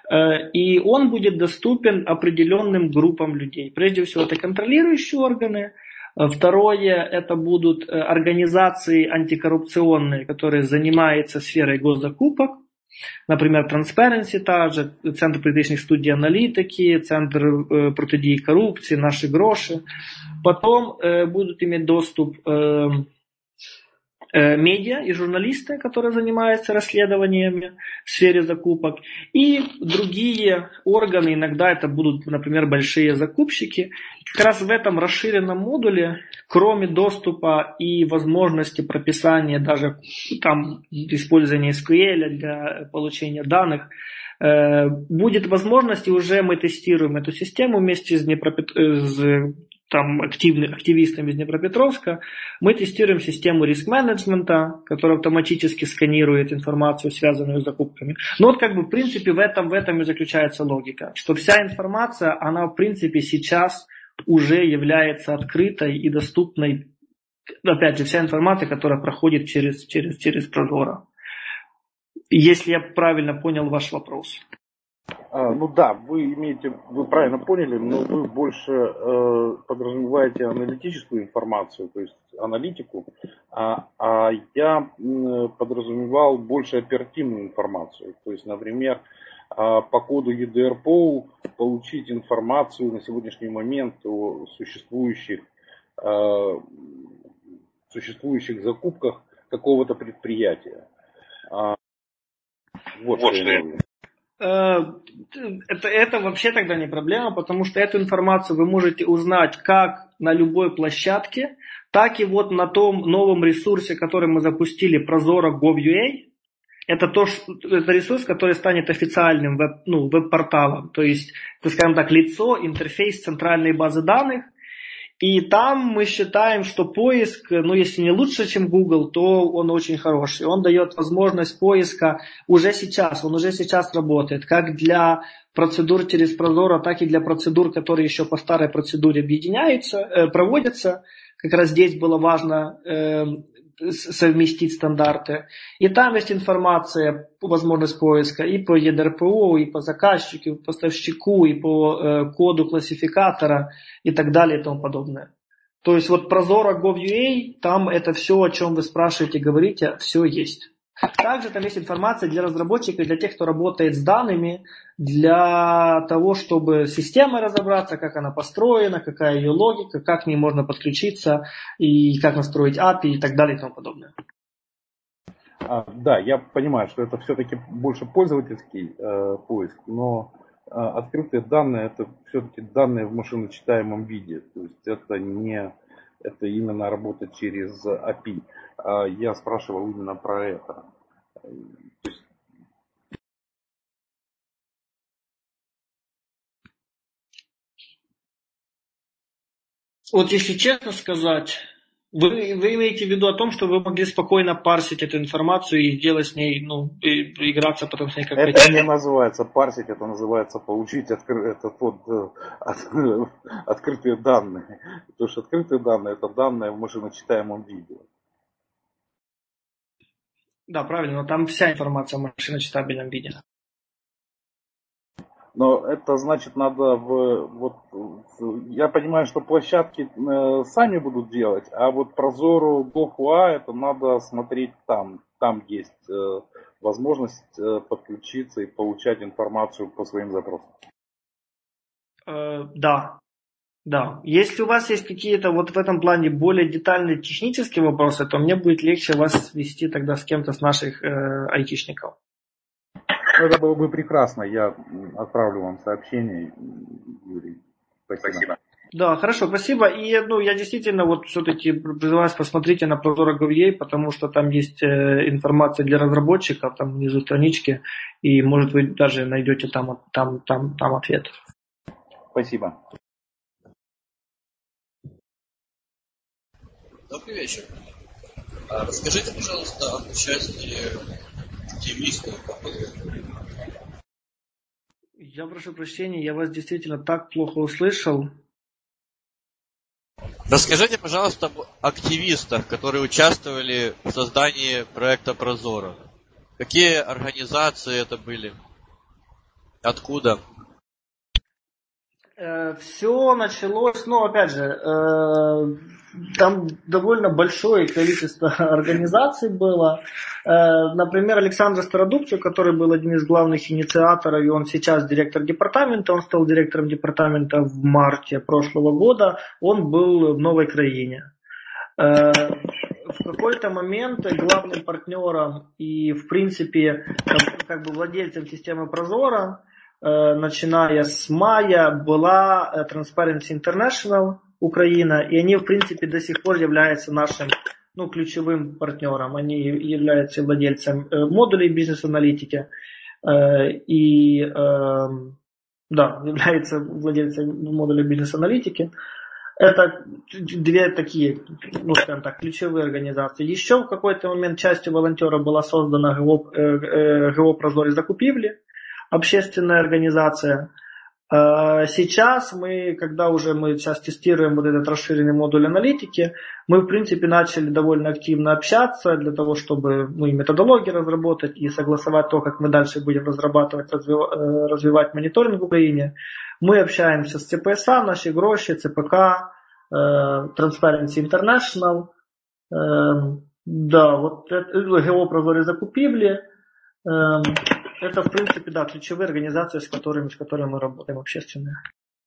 И он будет доступен определенным группам людей. Прежде всего, это контролирующие органы. Второе, это будут организации антикоррупционные, которые занимаются сферой госзакупок. Например, Transparency, та же, Центр політичних студій аналітики, Центр э, протидії коррупции, Наши гроши. Потом э, будут иметь доступ э, э, медиа и журналисты, которые занимаются расследованиями в сфере закупок. И другие органы, иногда это будут, например, большие закупщики. Как раз в этом расширенном модуле, кроме доступа и возможности прописания даже там использования эс ку эль для получения данных, э, будет возможность, и уже мы тестируем эту систему вместе с, Днепропет... с там, активными, активистами из Днепропетровска, мы тестируем систему риск-менеджмента, которая автоматически сканирует информацию, связанную с закупками. Но вот как бы в принципе в этом, в этом и заключается логика, что вся информация, она в принципе сейчас уже является открытой и доступной, опять же, вся информация, которая проходит через, через, через Прозоро. Если я правильно понял ваш вопрос. А, ну да, вы имеете, вы правильно поняли, но вы больше э, подразумеваете аналитическую информацию, то есть аналитику, а, а я э, подразумевал больше оперативную информацию, то есть, например, по коду и ди ар пи о получить информацию на сегодняшний момент о существующих, э, существующих закупках какого-то предприятия. Вот, вот что я говорю. Это, это вообще тогда не проблема, потому что эту информацию вы можете узнать как на любой площадке, так и вот на том новом ресурсе, который мы запустили, Прозоро точка гов точка ю а. Это, то, это ресурс, который станет официальным веб, ну, веб-порталом. То есть, это, скажем так, лицо, интерфейс центральной базы данных. И там мы считаем, что поиск, ну если не лучше, чем Google, то он очень хороший. Он дает возможность поиска уже сейчас, он уже сейчас работает, как для процедур через Прозоро, так и для процедур, которые еще по старой процедуре объединяются, э, проводятся. Как раз здесь было важно э, совместить стандарты. И там есть информация, возможность поиска и по и ди ар пи о, и по заказчику, и по поставщику, и по э, коду классификатора и так далее и тому подобное. То есть вот Прозоро точка гов точка ю а, там это все, о чем вы спрашиваете, говорите, все есть. Также там есть информация для разработчиков, для тех, кто работает с данными, для того, чтобы с системой разобраться, как она построена, какая ее логика, как к ней можно подключиться, и как настроить эй пи ай и так далее и тому подобное. А, да, я понимаю, что это все-таки больше пользовательский э, поиск, но э, открытые данные это все-таки данные в машиночитаемом виде, то есть это не это именно работа через эй пи ай. А я спрашивал именно про это. Вот если честно сказать, вы, вы имеете в виду о том, что вы могли спокойно парсить эту информацию и делать с ней, ну, и, играться потом с ней как это хотите. Не называется парсить, это называется получить откры, это тот, от, открытые данные. Потому что открытые данные это данные в машиночитаемом виде. Да, правильно, но там вся информация в машиночитабельном виде. Но это значит надо в, вот, я понимаю, что площадки э, сами будут делать, а вот Прозоро точка гов точка ю а это надо смотреть там. Там есть э, возможность э, подключиться и получать информацию по своим запросам. Э, да. Да, если у вас есть какие-то вот в этом плане более детальные технические вопросы, то мне будет легче вас свести тогда с кем-то с наших э, айтишников. Это было бы прекрасно, я отправлю вам сообщение, Юрий. Спасибо. Спасибо. Да, хорошо, спасибо. И ну, я действительно вот все-таки призываю вас, посмотрите на Прозоро точка гов точка ю а, потому что там есть э, информация для разработчиков, там внизу странички, и может вы даже найдете там, там, там, там ответ. Спасибо. Добрый вечер. А расскажите, пожалуйста, о участии активистов. Я прошу прощения, я вас действительно так плохо услышал. Расскажите, пожалуйста, об активистах, которые участвовали в создании проекта Прозоро. Какие организации это были? Откуда? Все началось, ну, опять же, там довольно большое количество организаций было. Например, Александр Стародубцев, который был один из главных инициаторов, и он сейчас директор департамента, он стал директором департамента в марте прошлого года, он был в Новой Краине. В какой-то момент главным партнером и, в принципе, как бы владельцем системы Прозора, начиная с мая, была Transparency International Украина, и они, в принципе, до сих пор являются нашим, ну, ключевым партнером. Они являются владельцем модулей бизнес-аналитики и, да, являются владельцем модулей бизнес-аналитики. Это две такие, ну, скажем так, ключевые организации. Еще в какой-то момент частью волонтеров была создана ГО «Прозор» и «Закупивли», общественная организация. Сейчас мы, когда уже мы сейчас тестируем вот этот расширенный модуль аналитики, мы, в принципе, начали довольно активно общаться для того, чтобы, ну, и методологии разработать, и согласовать то, как мы дальше будем разрабатывать, развивать мониторинг в Украине. Мы общаемся с ЦПСА, наши гроши, ЦПК, Transparency International, да, вот ГО «Прозор» и «Закупивли». Это, в принципе, да, ключевые организации, с которыми, с которыми мы работаем, общественные.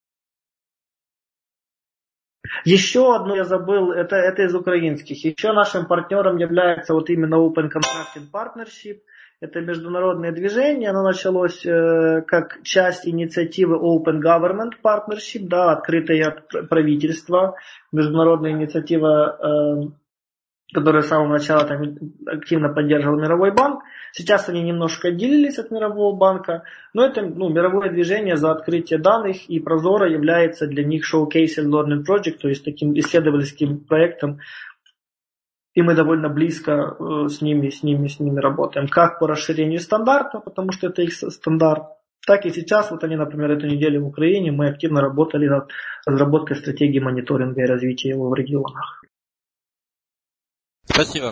Еще одно я забыл, это, это из украинских. Еще нашим партнером является вот именно Open Contracting Partnership. Это международное движение, оно началось э, как часть инициативы Open Government Partnership, да, открытое правительство, международная инициатива, э, которая с самого начала там активно поддерживал Мировой банк. Сейчас они немножко отделились от Мирового банка, но это, ну, мировое движение за открытие данных, и Прозора является для них Showcase and Learning Project, то есть таким исследовательским проектом, и мы довольно близко с ними, с ними, с ними работаем, как по расширению стандарта, потому что это их стандарт, так и сейчас, вот они, например, эту неделю в Украине, мы активно работали над разработкой стратегии мониторинга и развития его в регионах. Спасибо.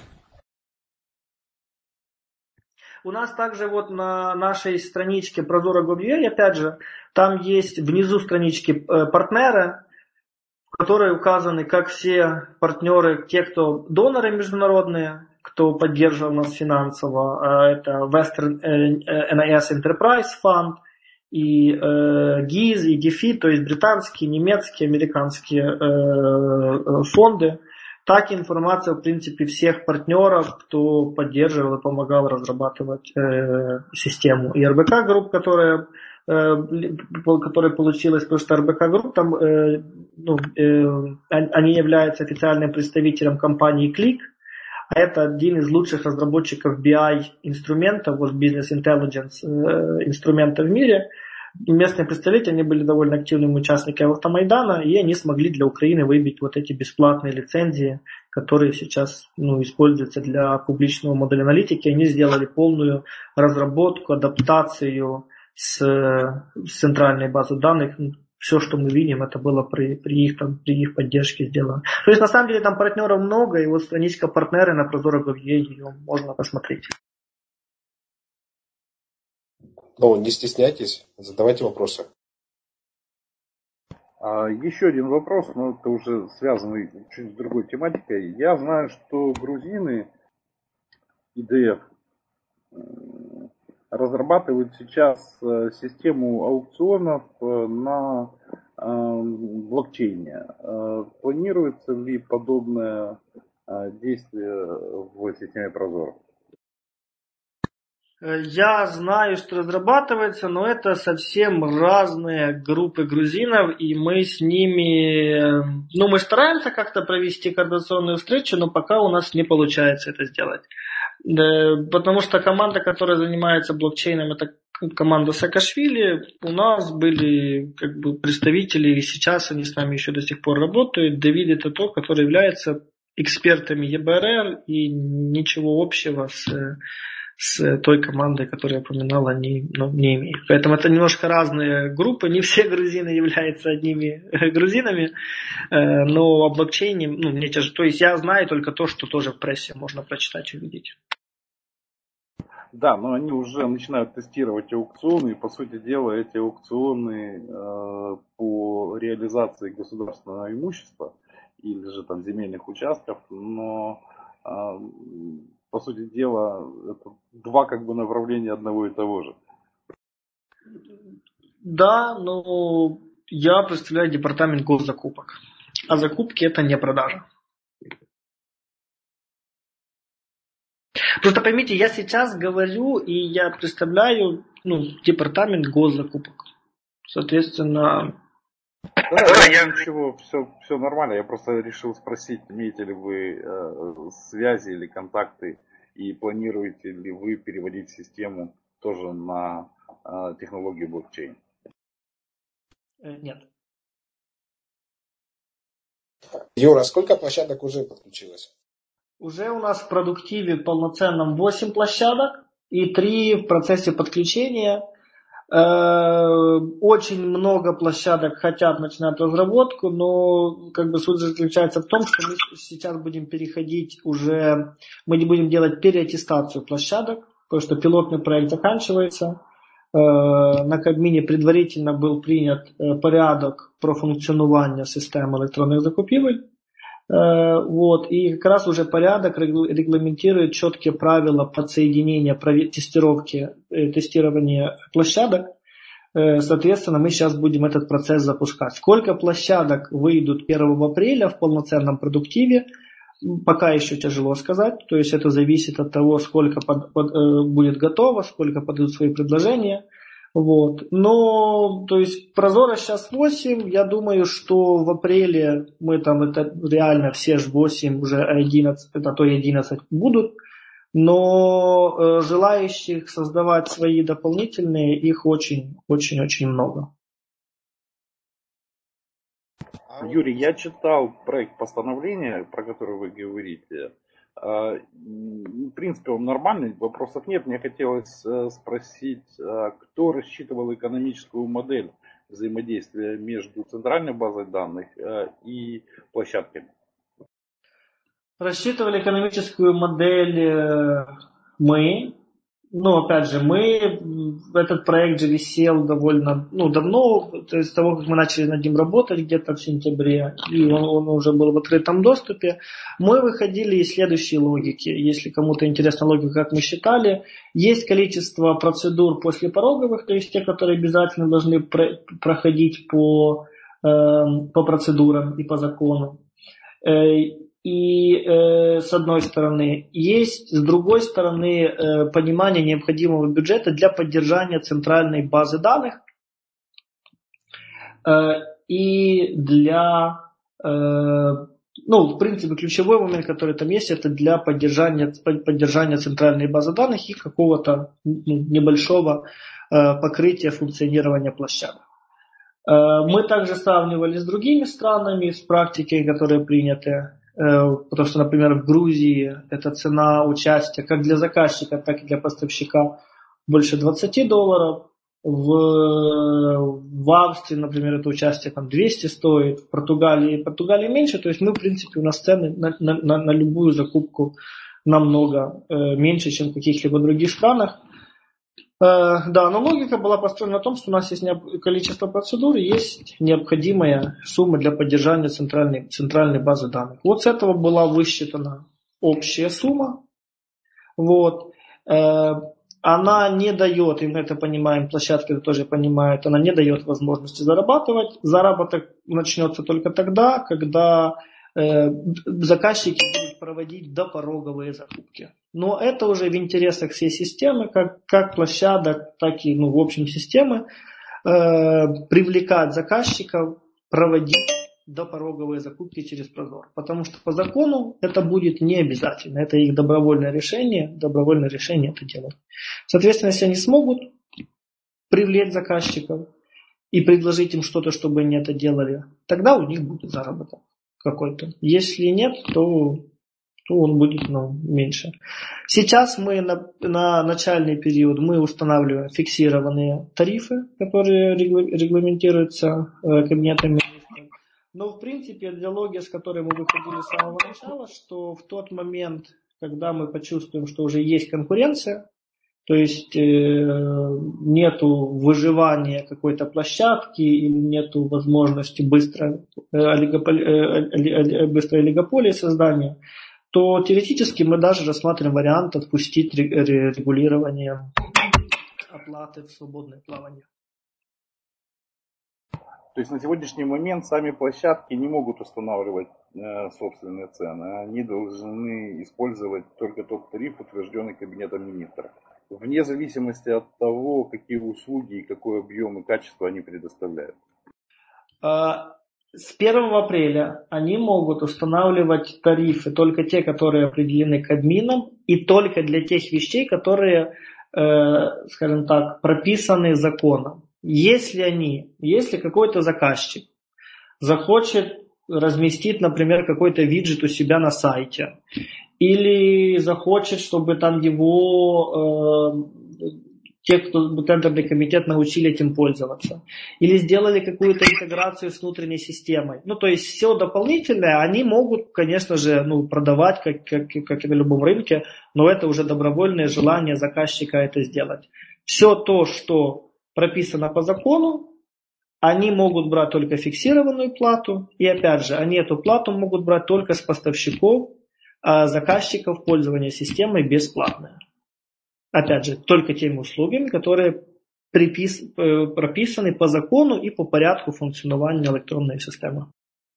У нас также вот на нашей страничке Прозора.gov.ua, опять же, там есть внизу странички партнеры, в которой указаны как все партнеры, те, кто доноры международные, кто поддерживал нас финансово. Это Western эн ай эс Enterprise Fund, и ГИЗ, и ГИФИ, то есть британские, немецкие, американские фонды. Так и информация, в принципе, всех партнеров, кто поддерживал и помогал разрабатывать э, систему. И эр бэ ка Group, которая, э, которая получилась, потому что эр бэ ка Group, там, э, ну, э, они являются официальным представителем компании Click, а это один из лучших разработчиков би ай инструментов, вот Business Intelligence э, инструментов в мире. Местные представители, они были довольно активными участниками Автомайдана, и они смогли для Украины выбить вот эти бесплатные лицензии, которые сейчас, ну, используются для публичного модуля аналитики. Они сделали полную разработку, адаптацию с, с центральной базы данных. Все, что мы видим, это было при, при, их, там, при их поддержке сделано. То есть, на самом деле, там партнеров много, и вот страничка партнеры на Прозора.gov.ua, ее можно посмотреть. Ну, не стесняйтесь, задавайте вопросы. А, еще один вопрос, но это уже связанный чуть с другой тематикой. Я знаю, что грузины и ди эф разрабатывают сейчас систему аукционов на блокчейне. Планируется ли подобное действие в системе Прозора? Я знаю, что разрабатывается, но это совсем разные группы грузинов, и мы с ними, ну, мы стараемся как-то провести координационную встречу, но пока у нас не получается это сделать. Потому что команда, которая занимается блокчейном, это команда Саакашвили. У нас были как бы представители, и сейчас они с нами еще до сих пор работают. Давид это тот, который является экспертами и бэ эр эр, и ничего общего с... с той командой, которую я упоминал, они, ну, не имеют. Поэтому это немножко разные группы, не все грузины являются одними грузинами, но о блокчейне, ну, мне тяжело. То есть я знаю только то, что тоже в прессе можно прочитать и увидеть. Да, но они уже начинают тестировать аукционы, и, по сути дела, эти аукционы э, по реализации государственного имущества или же там земельных участков, но э, по сути дела это два как бы направления одного и того же. Да, но я представляю департамент госзакупок, а закупки это не продажа. Просто поймите, я сейчас говорю, и я представляю ну, департамент госзакупок. Соответственно... Да, да, я ничего, все, все нормально. Я просто решил спросить, имеете ли вы э, связи или контакты, и планируете ли вы переводить систему тоже на э, технологию блокчейн? Нет. Юра, сколько площадок уже подключилось? Уже у нас в продуктиве полноценном восемь площадок и три в процессе подключения. Очень много площадок хотят начинать разработку, но как бы суть заключается в том, что мы сейчас будем переходить уже, мы не будем делать переаттестацию площадок, потому что пилотный проект заканчивается. На Кабмине предварительно был принят порядок про функционування системи електронних закупівель. Вот, и как раз уже порядок регламентирует четкие правила подсоединения, тестировки, тестирования площадок. Соответственно, мы сейчас будем этот процесс запускать. Сколько площадок выйдут первого апреля в полноценном продуктиве, пока еще тяжело сказать. То есть это зависит от того, сколько под, под, будет готово, сколько подают свои предложения. Вот. Но, то есть, Прозора сейчас восемь, я думаю, что в апреле мы там, это реально все же восемь, уже одиннадцать, это то и одиннадцать будут, но э, желающих создавать свои дополнительные, их очень-очень-очень много. Юрий, я читал проект постановления, про который вы говорите. В принципе, он нормальный, вопросов нет. Мне хотелось спросить, кто рассчитывал экономическую модель взаимодействия между центральной базой данных и площадками? Рассчитывали экономическую модель мы. Но, опять же, мы, этот проект же висел довольно ну, давно, то есть с того, как мы начали над ним работать где-то в сентябре, и он, он уже был в открытом доступе. Мы выходили из следующей логики, если кому-то интересна логика, как мы считали. Есть количество процедур послепороговых, то есть те, которые обязательно должны про- проходить по, э, по процедурам и по закону. И э, с одной стороны есть, с другой стороны э, понимание необходимого бюджета для поддержания центральной базы данных э, и для, э, ну, в принципе, ключевой момент, который там есть, это для поддержания, поддержания центральной базы данных и какого-то ну, небольшого э, покрытия функционирования площадок. Э, мы также сравнивали с другими странами, с практикой, которые приняты. Потому что, например, в Грузии эта цена участия как для заказчика, так и для поставщика больше двадцать долларов. В, в Австрии, например, это участие там двести стоит. В Португалии, в Португалии меньше. То есть мы, в принципе, у нас цены на, на, на любую закупку намного э, меньше, чем в каких-либо других странах. Э, да, но логика была построена на том, что у нас есть количество процедур, есть необходимая сумма для поддержания центральной, центральной базы данных. Вот с этого была высчитана общая сумма. Вот. Э, она не дает, и мы это понимаем, площадки это тоже понимают, она не дает возможности зарабатывать. Заработок начнется только тогда, когда э, заказчики будут проводить допороговые закупки. Но это уже в интересах всей системы, как, как площадок, так и ну, в общем системы, э, привлекать заказчиков, проводить допороговые закупки через Прозор. Потому что по закону это будет не обязательно. Это их добровольное решение, добровольное решение это делать. Соответственно, если они смогут привлечь заказчиков и предложить им что-то, чтобы они это делали, тогда у них будет заработок какой-то. Если нет, то... то он будет ну, меньше. Сейчас мы на, на начальный период мы устанавливаем фиксированные тарифы, которые регламентируются э, кабинетом министров. Но в принципе идеология, с которой мы выходили с самого начала, что в тот момент, когда мы почувствуем, что уже есть конкуренция, То есть э, нету выживания какой-то площадки или нету возможности быстро, э, олигополи, э, быстрой олигополии создания, то теоретически мы даже рассматриваем вариант отпустить регулирование оплаты в свободное плавание. То есть на сегодняшний момент сами площадки не могут устанавливать э, собственные цены. Они должны использовать только тот тариф, утвержденный Кабинетом министров. Вне зависимости от того, какие услуги, какой объем и качество они предоставляют. С первого апреля они могут устанавливать тарифы только те, которые определены Кабмином, и только для тех вещей, которые, скажем так, прописаны законом. Если они, если какой-то заказчик захочет разместить, например, какой-то виджет у себя на сайте, или захочет, чтобы там его э, те, кто тендерный комитет, научили этим пользоваться, или сделали какую-то интеграцию с внутренней системой. Ну, то есть все дополнительное они могут, конечно же, ну, продавать, как, как, как и на любом рынке, но это уже добровольное желание заказчика это сделать. Все то, что прописано по закону, они могут брать только фиксированную плату, и опять же, они эту плату могут брать только с поставщиков, а заказчиков пользования системой бесплатно. Опять же, только теми услугами, которые припис, прописаны по закону и по порядку функционирования электронной системы.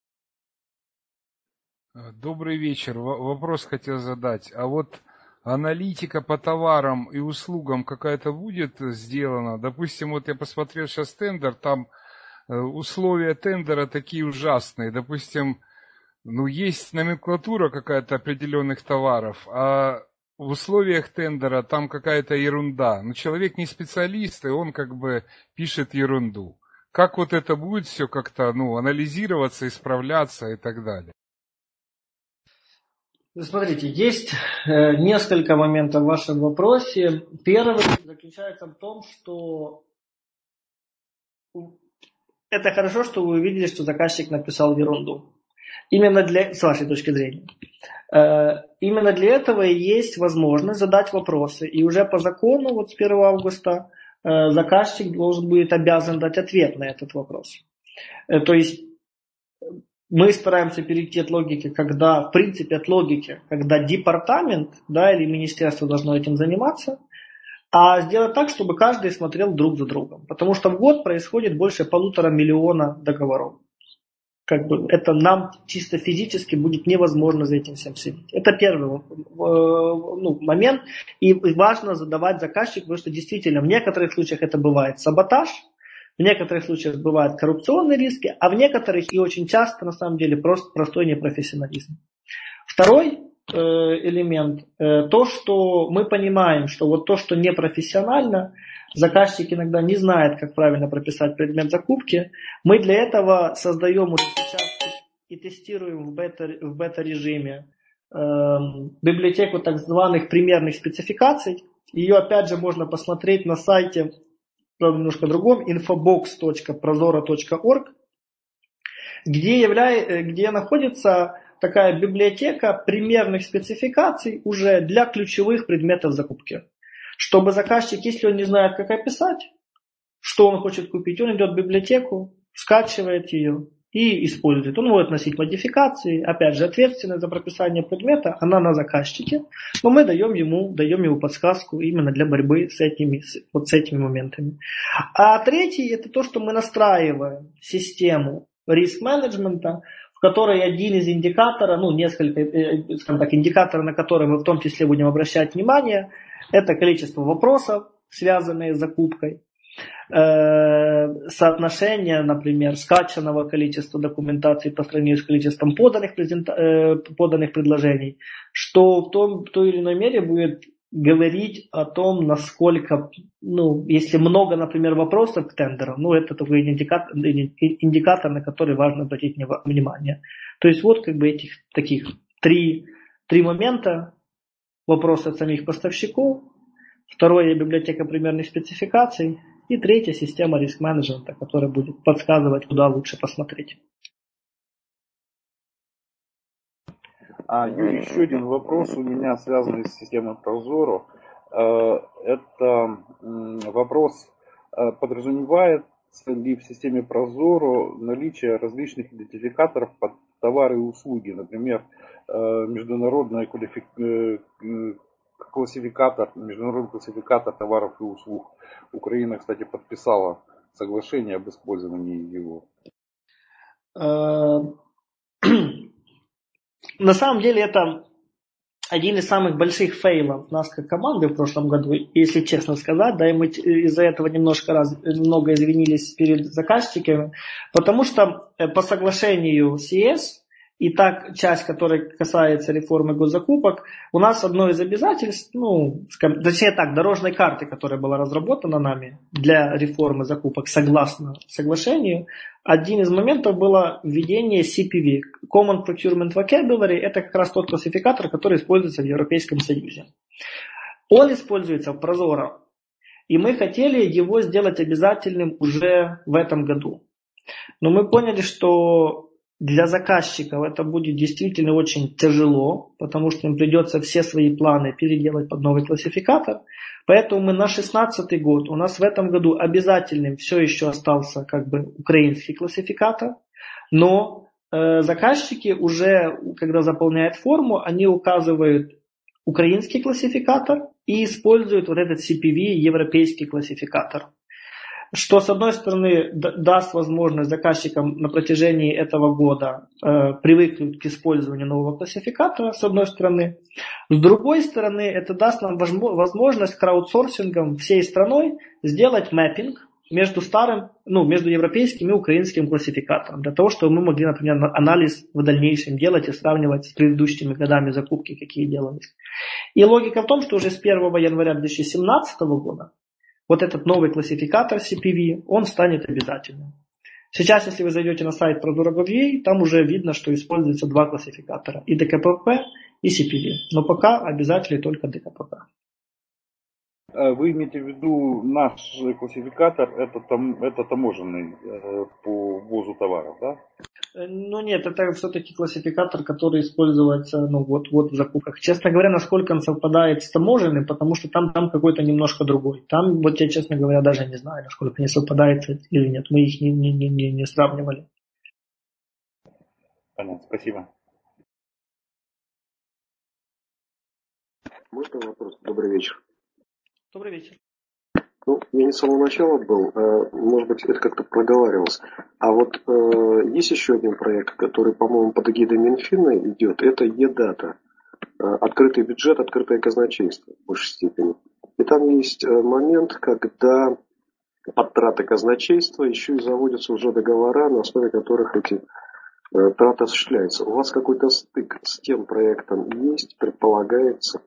Добрый вечер. Вопрос хотел задать. А вот аналитика по товарам и услугам какая-то будет сделана? Допустим, вот я посмотрел сейчас тендер, там условия тендера такие ужасные. Допустим, ну, есть номенклатура какая-то определенных товаров, а в условиях тендера там какая-то ерунда. Но человек не специалист, и он как бы пишет ерунду. Как вот это будет все как-то, ну, анализироваться, исправляться и так далее? Смотрите, есть э, несколько моментов в вашем вопросе. Первый заключается в том, что это хорошо, что вы увидели, что заказчик написал ерунду. Именно для, с вашей точки зрения. Э, именно для этого и есть возможность задать вопросы. И уже по закону, вот с первого августа, э, заказчик должен будет обязан дать ответ на этот вопрос. Э, то есть мы стараемся перейти от логики, когда, в принципе, от логики, когда департамент, да, или министерство должно этим заниматься, а сделать так, чтобы каждый смотрел друг за другом. Потому что в год происходит больше полутора миллиона договоров. Как бы это нам чисто физически будет невозможно за этим всем следить. Это первый ну, момент. И важно задавать заказчику, потому что действительно в некоторых случаях это бывает саботаж, в некоторых случаях бывают коррупционные риски, а в некоторых и очень часто на самом деле просто простой непрофессионализм. Второй э, элемент, э, то, что мы понимаем, что вот то, что непрофессионально, заказчик иногда не знает, как правильно прописать предмет закупки. Мы для этого создаем уже сейчас и тестируем в бета, в бета-режиме э, библиотеку так званых примерных спецификаций. Ее опять же можно посмотреть на сайте, правда, немножко другом, infobox точка prozoro точка org, где, являя, где находится такая библиотека примерных спецификаций уже для ключевых предметов закупки. Чтобы заказчик, если он не знает, как описать, что он хочет купить, он идет в библиотеку, скачивает ее и использует. Он может вносить модификации. Опять же, ответственность за прописание предмета, она на заказчике, но мы даем ему, даем ему подсказку именно для борьбы с этими, вот с этими моментами. А третий, это то, что мы настраиваем систему риск-менеджмента, в которой один из индикаторов, ну, несколько, скажем так, индикаторов, на которые мы в том числе будем обращать внимание, это количество вопросов, связанные с закупкой, соотношение, например, скачанного количества документации по сравнению с количеством поданных, презента... поданных предложений, что в, том, в той или иной мере будет говорить о том, насколько, ну, если много, например, вопросов к тендеру, ну, это такой индикатор, индикатор, на который важно обратить внимание. То есть вот как бы этих таких три, три момента. Вопрос от самих поставщиков, второе библиотека примерных спецификаций и третья система риск-менеджмента, которая будет подсказывать, куда лучше посмотреть. А, Юрий, еще один вопрос у меня, связанный с системой Prozoro. Это вопрос, подразумевает ли в системе Прозоро наличие различных идентификаторов под товары и услуги, например, международный квалифи... классификатор, международный классификатор товаров и услуг. Украина, кстати, подписала соглашение об использовании его. На самом деле это один из самых больших фейлов нас как команды в прошлом году, если честно сказать, да, и мы из-за этого немножко раз, немного извинились перед заказчиками, потому что по соглашению си эс и так часть, которая касается реформы госзакупок, у нас одно из обязательств, ну, скажем, точнее так, дорожной карты, которая была разработана нами для реформы закупок согласно соглашению, один из моментов было введение си пи ви, Common Procurement Vocabulary, это как раз тот классификатор, который используется в Европейском Союзе. Он используется в Прозоро, и мы хотели его сделать обязательным уже в этом году. Но мы поняли, что для заказчиков это будет действительно очень тяжело, потому что им придется все свои планы переделать под новый классификатор. Поэтому мы на шестнадцатый год, у нас в этом году обязательным все еще остался как бы украинский классификатор, но э, заказчики уже, когда заполняют форму, они указывают украинский классификатор и используют вот этот си пи ви, европейский классификатор. Что, с одной стороны, даст возможность заказчикам на протяжении этого года э, привыкнуть к использованию нового классификатора, с одной стороны. С другой стороны, это даст нам возможность краудсорсингом всей страной сделать мэппинг между старым, ну, между европейским и украинским классификатором, для того, чтобы мы могли, например, анализ в дальнейшем делать и сравнивать с предыдущими годами закупки, какие делались. И логика в том, что уже с первого января две тысячи семнадцатого года вот этот новый классификатор си пи ви, он станет обязательным. Сейчас, если вы зайдете на сайт Prozoro точка gov.ua, там уже видно, что используются два классификатора, и ди кей пи пи, и си пи ви. Но пока обязательный только ди кей пи пи. Вы имеете в виду наш классификатор, это, там, это таможенный э, по ввозу товаров, да? Ну нет, это все-таки классификатор, который используется ну, вот, вот в закупках. Честно говоря, насколько он совпадает с таможенным, потому что там, там какой-то немножко другой. Там, вот я, честно говоря, даже не знаю, насколько они совпадают или нет. Мы их не, не, не, не сравнивали. Понятно, спасибо. Можно вопрос? Добрый вечер. Добрый вечер. Ну, я не с самого начала был, может быть, это как-то проговаривалось. А вот э, есть еще один проект, который, по-моему, под эгидой Минфина идет. Это Е-дата. Открытый бюджет, открытое казначейство в большей степени. И там есть момент, когда под траты казначейства еще и заводятся уже договора, на основе которых эти э, траты осуществляются. У вас какой-то стык с тем проектом есть, предполагается?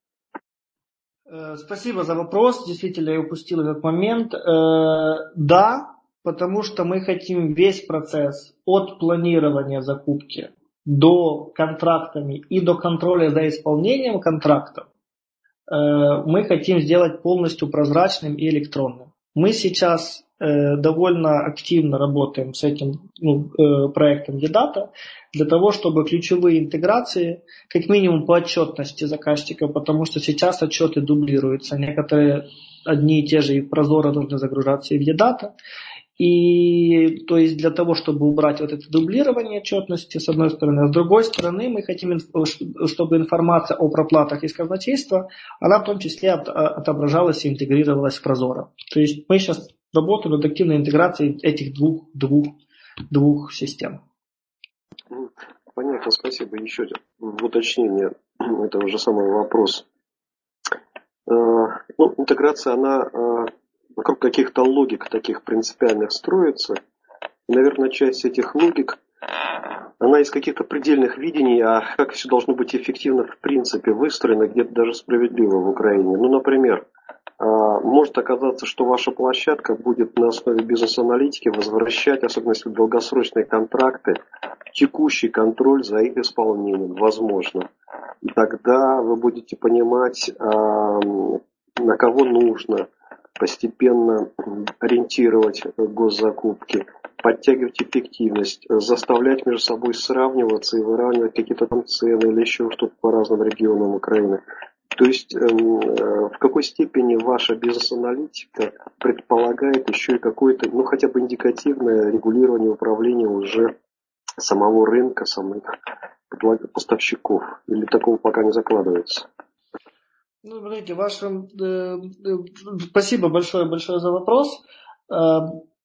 Спасибо за вопрос. Действительно, я упустил этот момент. Да, потому что мы хотим весь процесс от планирования закупки до контрактами и до контроля за исполнением контрактов мы хотим сделать полностью прозрачным и электронным. Мы сейчас довольно активно работаем с этим ну, проектом Е-дата для того, чтобы ключевые интеграции, как минимум по отчетности заказчика, потому что сейчас отчеты дублируются. Некоторые одни и те же и в Прозоро должны загружаться и в Е-дата. И то есть для того, чтобы убрать вот это дублирование отчетности, с одной стороны, а с другой стороны мы хотим, чтобы информация о проплатах из казначейства, она в том числе отображалась и интегрировалась в Прозоро. То есть мы сейчас работаем над активной интеграцией этих двух, двух, двух систем. Понятно, спасибо. Еще в уточнение этого же самого вопроса. Ну, интеграция, она вокруг каких-то логик таких принципиальных строится. И, наверное, часть этих логик, она из каких-то предельных видений, а как все должно быть эффективно в принципе выстроено, где-то даже справедливо в Украине. Ну, например, может оказаться, что ваша площадка будет на основе бизнес-аналитики возвращать, особенно если долгосрочные контракты, текущий контроль за их исполнением, возможно. И тогда вы будете понимать, на кого нужно постепенно ориентировать госзакупки, подтягивать эффективность, заставлять между собой сравниваться и выравнивать какие-то там цены или еще что-то по разным регионам Украины. То есть э, в какой степени ваша бизнес-аналитика предполагает еще и какое-то, ну хотя бы индикативное регулирование управления уже самого рынка, самих поставщиков? Или такого пока не закладывается? Ну, смотрите, вашим, э, э, спасибо большое-большое за вопрос. Э,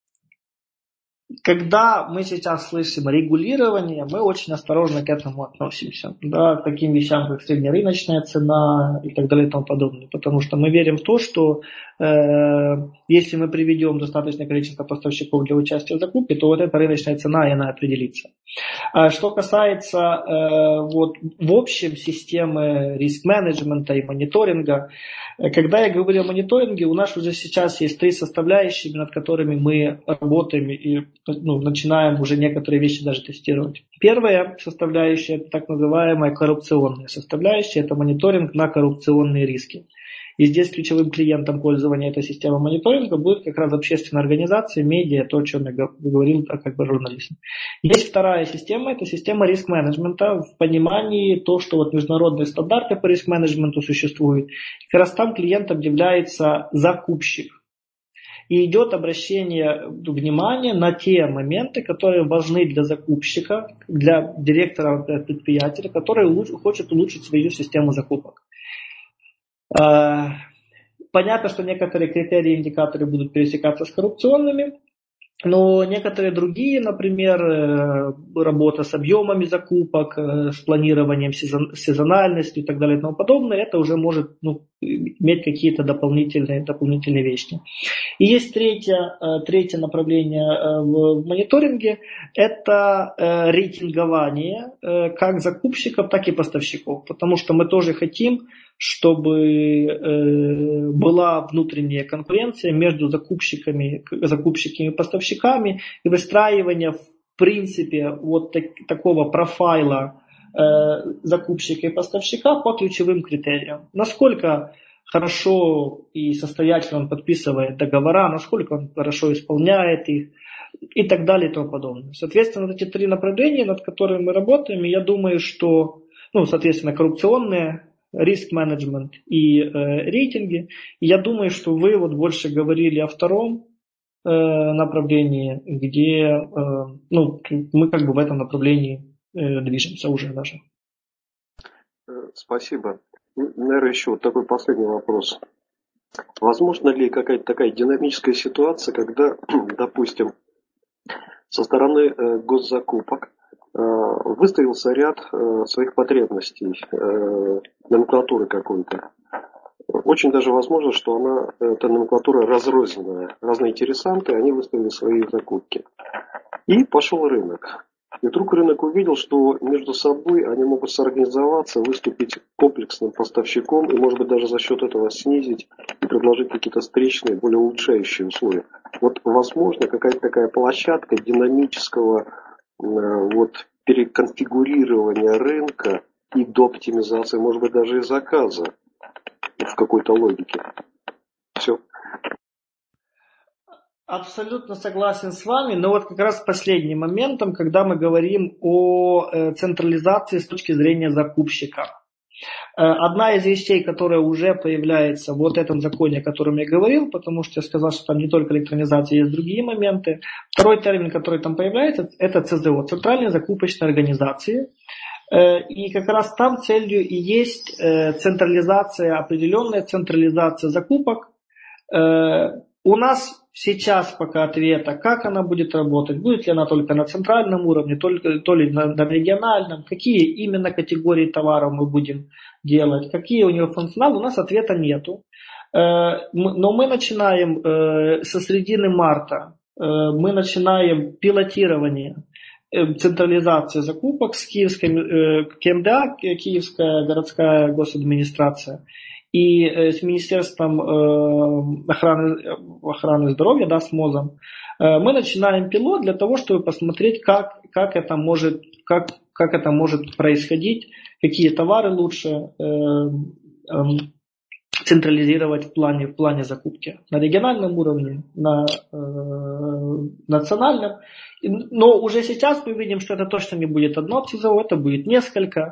Когда мы сейчас слышим регулирование, мы очень осторожно к этому относимся. Да, к таким вещам, как среднерыночная цена и так далее и тому подобное. Потому что мы верим в то, что э, если мы приведем достаточное количество поставщиков для участия в закупке, то вот эта рыночная цена, и она определится. А что касается э, вот, в общем системы риск-менеджмента и мониторинга, когда я говорю о мониторинге, у нас уже сейчас есть три составляющие, над которыми мы работаем и ну, начинаем уже некоторые вещи даже тестировать. Первая составляющая – это так называемая коррупционная составляющая, это мониторинг на коррупционные риски. И здесь ключевым клиентом пользования этой системы мониторинга будет как раз общественная организация, медиа, то, о чем я говорил, как бы журналист. Есть вторая система, это система риск-менеджмента в понимании то, что вот международные стандарты по риск-менеджменту существуют. И как раз там клиентом является закупщик. И идет обращение внимания на те моменты, которые важны для закупщика, для директора предприятия, который хочет улучшить свою систему закупок. Понятно, что некоторые критерии и индикаторы будут пересекаться с коррупционными, но некоторые другие, например, работа с объемами закупок, с планированием сезональностью и так далее и тому подобное, это уже может ну, иметь какие-то дополнительные, дополнительные вещи. И есть третье, третье направление в мониторинге, это рейтингование как закупщиков, так и поставщиков, потому что мы тоже хотим, чтобы э, была внутренняя конкуренция между закупщиками, закупщиками и поставщиками и выстраивание в принципе вот так, такого профайла э, закупщика и поставщика по ключевым критериям. Насколько хорошо и состоятельно он подписывает договора, насколько он хорошо исполняет их и так далее и тому подобное. Соответственно, эти три направления, над которыми мы работаем, и я думаю, что, ну, соответственно, коррупционные, риск-менеджмент и э, рейтинги. И я думаю, что вы вот больше говорили о втором э, направлении, где э, ну, мы как бы в этом направлении э, движемся уже даже. Спасибо. Наверное, еще вот такой последний вопрос. Возможно ли какая-то такая динамическая ситуация, когда, допустим, со стороны э, госзакупок выставился ряд своих потребностей, номенклатуры какой-то. Очень даже возможно, что она, эта номенклатура разрозненная. Разные интересанты, они выставили свои закупки. И пошел рынок. И вдруг рынок увидел, что между собой они могут соорганизоваться, выступить комплексным поставщиком и, может быть, даже за счет этого снизить и предложить какие-то встречные, более улучшающие условия. Вот, возможно, какая-то такая площадка динамического вот, переконфигурирования рынка и до оптимизации, может быть, даже и заказа в какой-то логике. Все. Абсолютно согласен с вами, но вот как раз последним моментом, когда мы говорим о централизации с точки зрения закупщика. Одна из вещей, которая уже появляется в вот этом законе, о котором я говорил, потому что я сказал, что там не только электронизация, есть другие моменты. Второй термин, который там появляется, это ЦЗО, Центральные закупочные организации. И как раз там целью и есть централизация, определенная централизация закупок. У нас сейчас пока ответа, как она будет работать, будет ли она только на центральном уровне, только, то ли на, на региональном, какие именно категории товаров мы будем делать, какие у нее функционалы, у нас ответа нету. Но мы начинаем со середины марта, мы начинаем пилотирование централизации закупок с Киевской КМДА, Киевская городская госадминистрация, и с Министерством охраны, охраны здоровья, да, с МОЗом, мы начинаем пилот для того, чтобы посмотреть, как, как, это, может, как, как это может происходить, какие товары лучше э, э, централизировать в плане, в плане закупки. На региональном уровне, на э, национальном. Но уже сейчас мы видим, что это точно не будет одно ЦЗО, это будет несколько.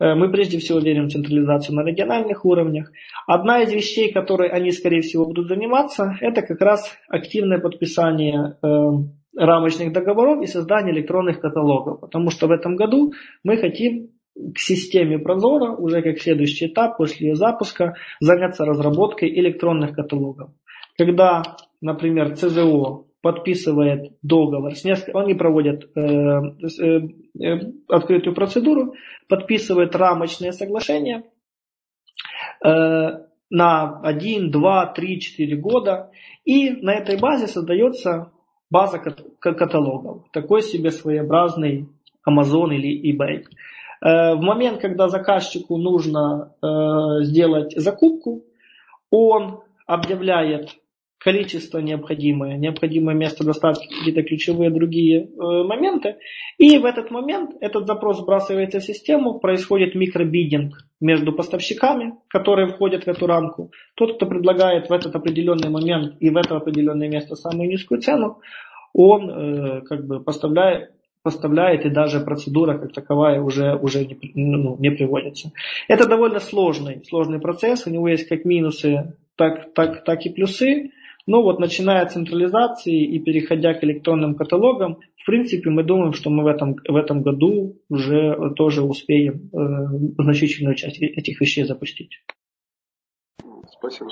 Мы прежде всего верим в централизацию на региональных уровнях. Одна из вещей, которой они, скорее всего, будут заниматься, это как раз активное подписание рамочных договоров и создание электронных каталогов. Потому что в этом году мы хотим к системе Прозора, уже как следующий этап после ее запуска, заняться разработкой электронных каталогов. Когда, например, ЦЗО подписывает договор, с несколькими, они проводят э, э, открытую процедуру, подписывает рамочные соглашения э, на один, два, три, четыре года, и на этой базе создается база каталогов, такой себе своеобразный Amazon или eBay. Э, в момент, когда заказчику нужно э, сделать закупку, он объявляет количество необходимое, необходимое место доставки, какие-то ключевые другие э, моменты. И в этот момент этот запрос сбрасывается в систему, происходит микробиддинг между поставщиками, которые входят в эту рамку. Тот, кто предлагает в этот определенный момент и в это определенное место самую низкую цену, он э, как бы поставляет, поставляет, и даже процедура как таковая уже, уже не, ну, не приводится. Это довольно сложный, сложный процесс, у него есть как минусы, так, так, так и плюсы. Но вот начиная от централизации и переходя к электронным каталогам, в принципе, мы думаем, что мы в этом, в этом году уже тоже успеем э, значительную часть этих вещей запустить. Спасибо.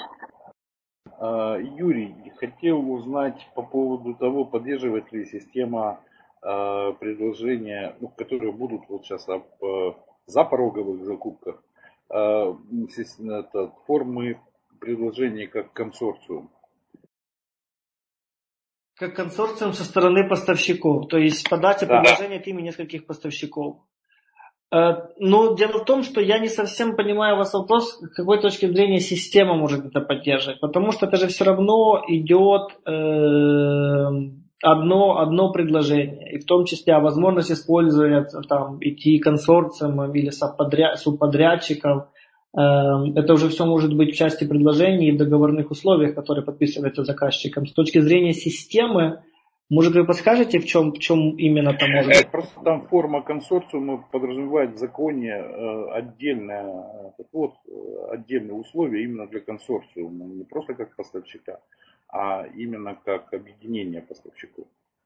Юрий, хотел узнать по поводу того, поддерживает ли система э, предложения, ну, которые будут вот сейчас об э, запороговых закупках, э, это, формы предложений как консорциум. Как консорциум со стороны поставщиков, то есть подача да. предложения от имени нескольких поставщиков. Но дело в том, что я не совсем понимаю вас вопрос, с какой точки зрения система может это поддерживать, потому что это же все равно идет э, одно, одно предложение, и в том числе а возможность использовать там, идти консорциумом или субподрядчиком. Это уже все может быть в части предложений и в договорных условиях, которые подписываются заказчиком. С точки зрения системы, может, вы подскажете, в чем, в чем именно там может быть? Просто там форма консорциума подразумевает в законе отдельное, вот, отдельные условия именно для консорциума. Не просто как поставщика, а именно как объединение поставщиков.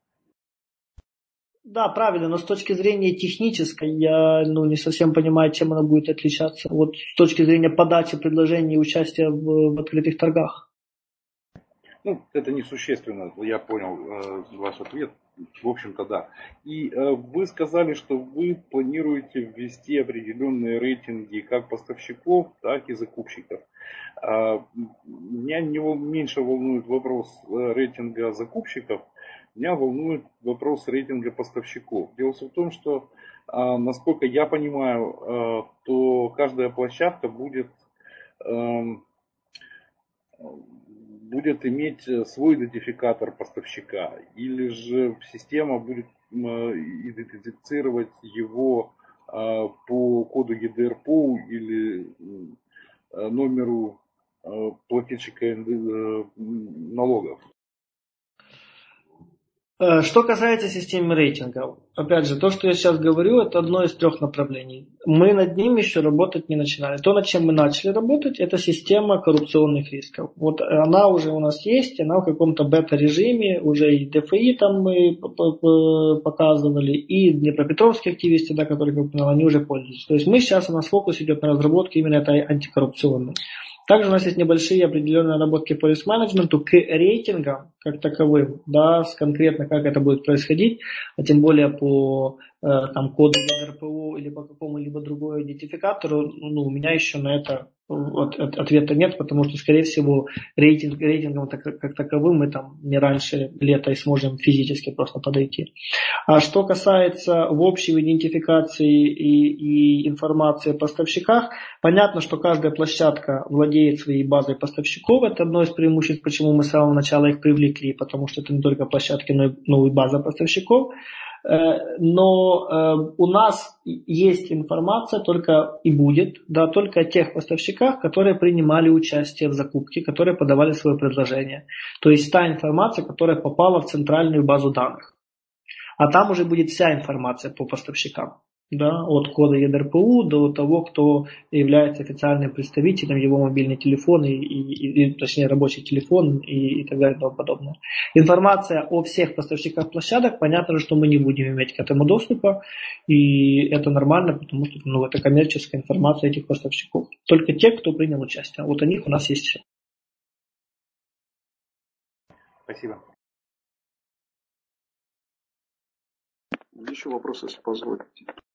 Да, правильно, но с точки зрения технической я ну, не совсем понимаю, чем она будет отличаться. Вот с точки зрения подачи предложений и участия в, в открытых торгах. Ну, это несущественно, я понял э, ваш ответ. В общем-то, да. И э, вы сказали, что вы планируете ввести определенные рейтинги как поставщиков, так и закупщиков. Э, меня не меньше волнует вопрос рейтинга закупщиков. Меня волнует вопрос рейтинга поставщиков. Дело в том, что, насколько я понимаю, то каждая площадка будет, будет иметь свой идентификатор поставщика. Или же система будет идентифицировать его по коду и ди ар пи о или номеру плательщика налогов. Что касается системы рейтингов, опять же, то, что я сейчас говорю, это одно из трех направлений. Мы над ним еще работать не начинали. То, над чем мы начали работать, это система коррупционных рисков. Вот она уже у нас есть, она в каком-то бета-режиме, уже и ди эф и там мы показывали, и днепропетровские активисты, да, которые, как я понял, они уже пользуются. То есть мы сейчас, у нас фокус идет на разработке именно этой антикоррупционной. Также у нас есть небольшие определенные наработки по риск-менеджменту к рейтингам как таковым, да, с конкретно как это будет происходить, а тем более по э, там, коду и ди ар пи о или по какому-либо другому идентификатору, ну, у меня еще на это от, от, ответа нет, потому что, скорее всего, рейтинг, рейтингом так, как таковым мы там не раньше лета и сможем физически просто подойти. А что касается в общей идентификации и, и информации о поставщиках, понятно, что каждая площадка владеет своей базой поставщиков. Это одно из преимуществ, почему мы с самого начала их привлекли, потому что это не только площадки, но и, но и база поставщиков. Но у нас есть информация только и будет, да, только о тех поставщиках, которые принимали участие в закупке, которые подавали свое предложение. То есть та информация, которая попала в центральную базу данных. А там уже будет вся информация по поставщикам. да, от кода ЕДРПУ до того, кто является официальным представителем, его мобильный телефон, и, и, и, точнее рабочий телефон и, и так далее и тому подобное. Информация о всех поставщиках площадок, понятно, что мы не будем иметь к этому доступа, и это нормально, потому что ну, это коммерческая информация этих поставщиков. Только те, кто принял участие. Вот о них у нас есть все. Спасибо. Еще вопрос, если позволите.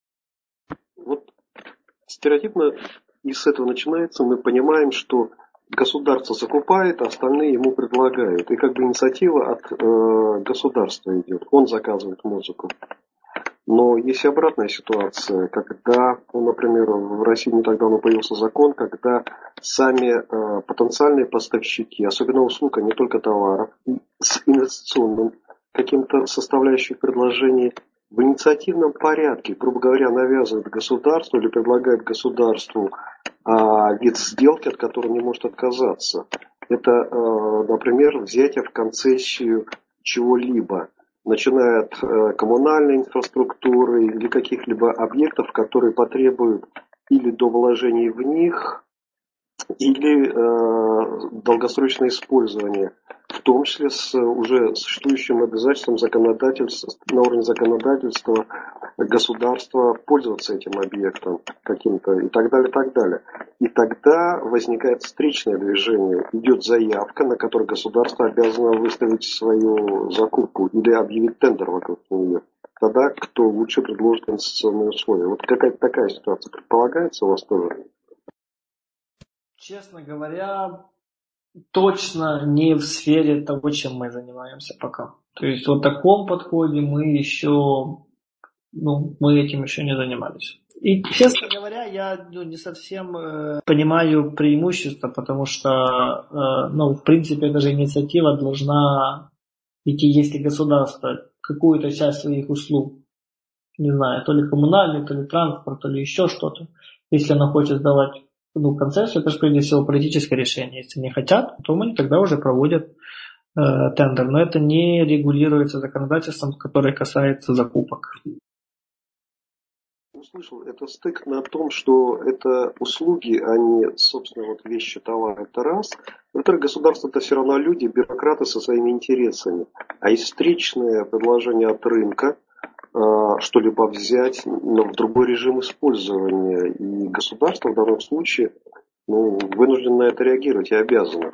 Вот стереотипно и с этого начинается, мы понимаем, что государство закупает, а остальные ему предлагают. И как бы инициатива от э, государства идет. Он заказывает музыку. Но есть и обратная ситуация, когда, ну, например, в России не так давно появился закон, когда сами э, потенциальные поставщики, особенно услуг, а не только товаров, с инвестиционным каким-то составляющим предложений, в инициативном порядке, грубо говоря, навязывают государству или предлагают государству а, вид сделки, от которого не может отказаться. Это, э, например, взятие в концессию чего-либо, начиная от э, коммунальной инфраструктуры или каких-либо объектов, которые потребуют или до вложений в них, или э, долгосрочное использование, в том числе с уже существующим обязательством законодательства, на уровне законодательства государства пользоваться этим объектом каким-то и так далее, и так далее. И тогда возникает встречное движение, идет заявка, на которой государство обязано выставить свою закупку или объявить тендер вокруг нее. Тогда кто лучше предложит инвестиционные условия. Вот какая-то такая ситуация предполагается у вас тоже? Честно говоря, точно не в сфере того, чем мы занимаемся пока. То есть в таком подходе мы еще, ну, мы этим еще не занимались. И, честно говоря, я ну, не совсем э, понимаю преимущества, потому что, э, ну, в принципе, эта же инициатива должна идти, если государство какую-то часть своих услуг, не знаю, то ли коммунальный, то ли транспорт, то ли еще что-то, если она хочет давать ну, концессию, это же прежде всего политическое решение. Если не хотят, то они тогда уже проводят э, тендер. Но это не регулируется законодательством, которое касается закупок. Услышал, это стык на том, что это услуги, а не, собственно, вот вещи, товары, это раз. Во-вторых, государство это все равно люди, бюрократы со своими интересами. А есть встречное предложение от рынка, что-либо взять, но в другой режим использования. И государство в данном случае ну, вынуждено на это реагировать и обязано.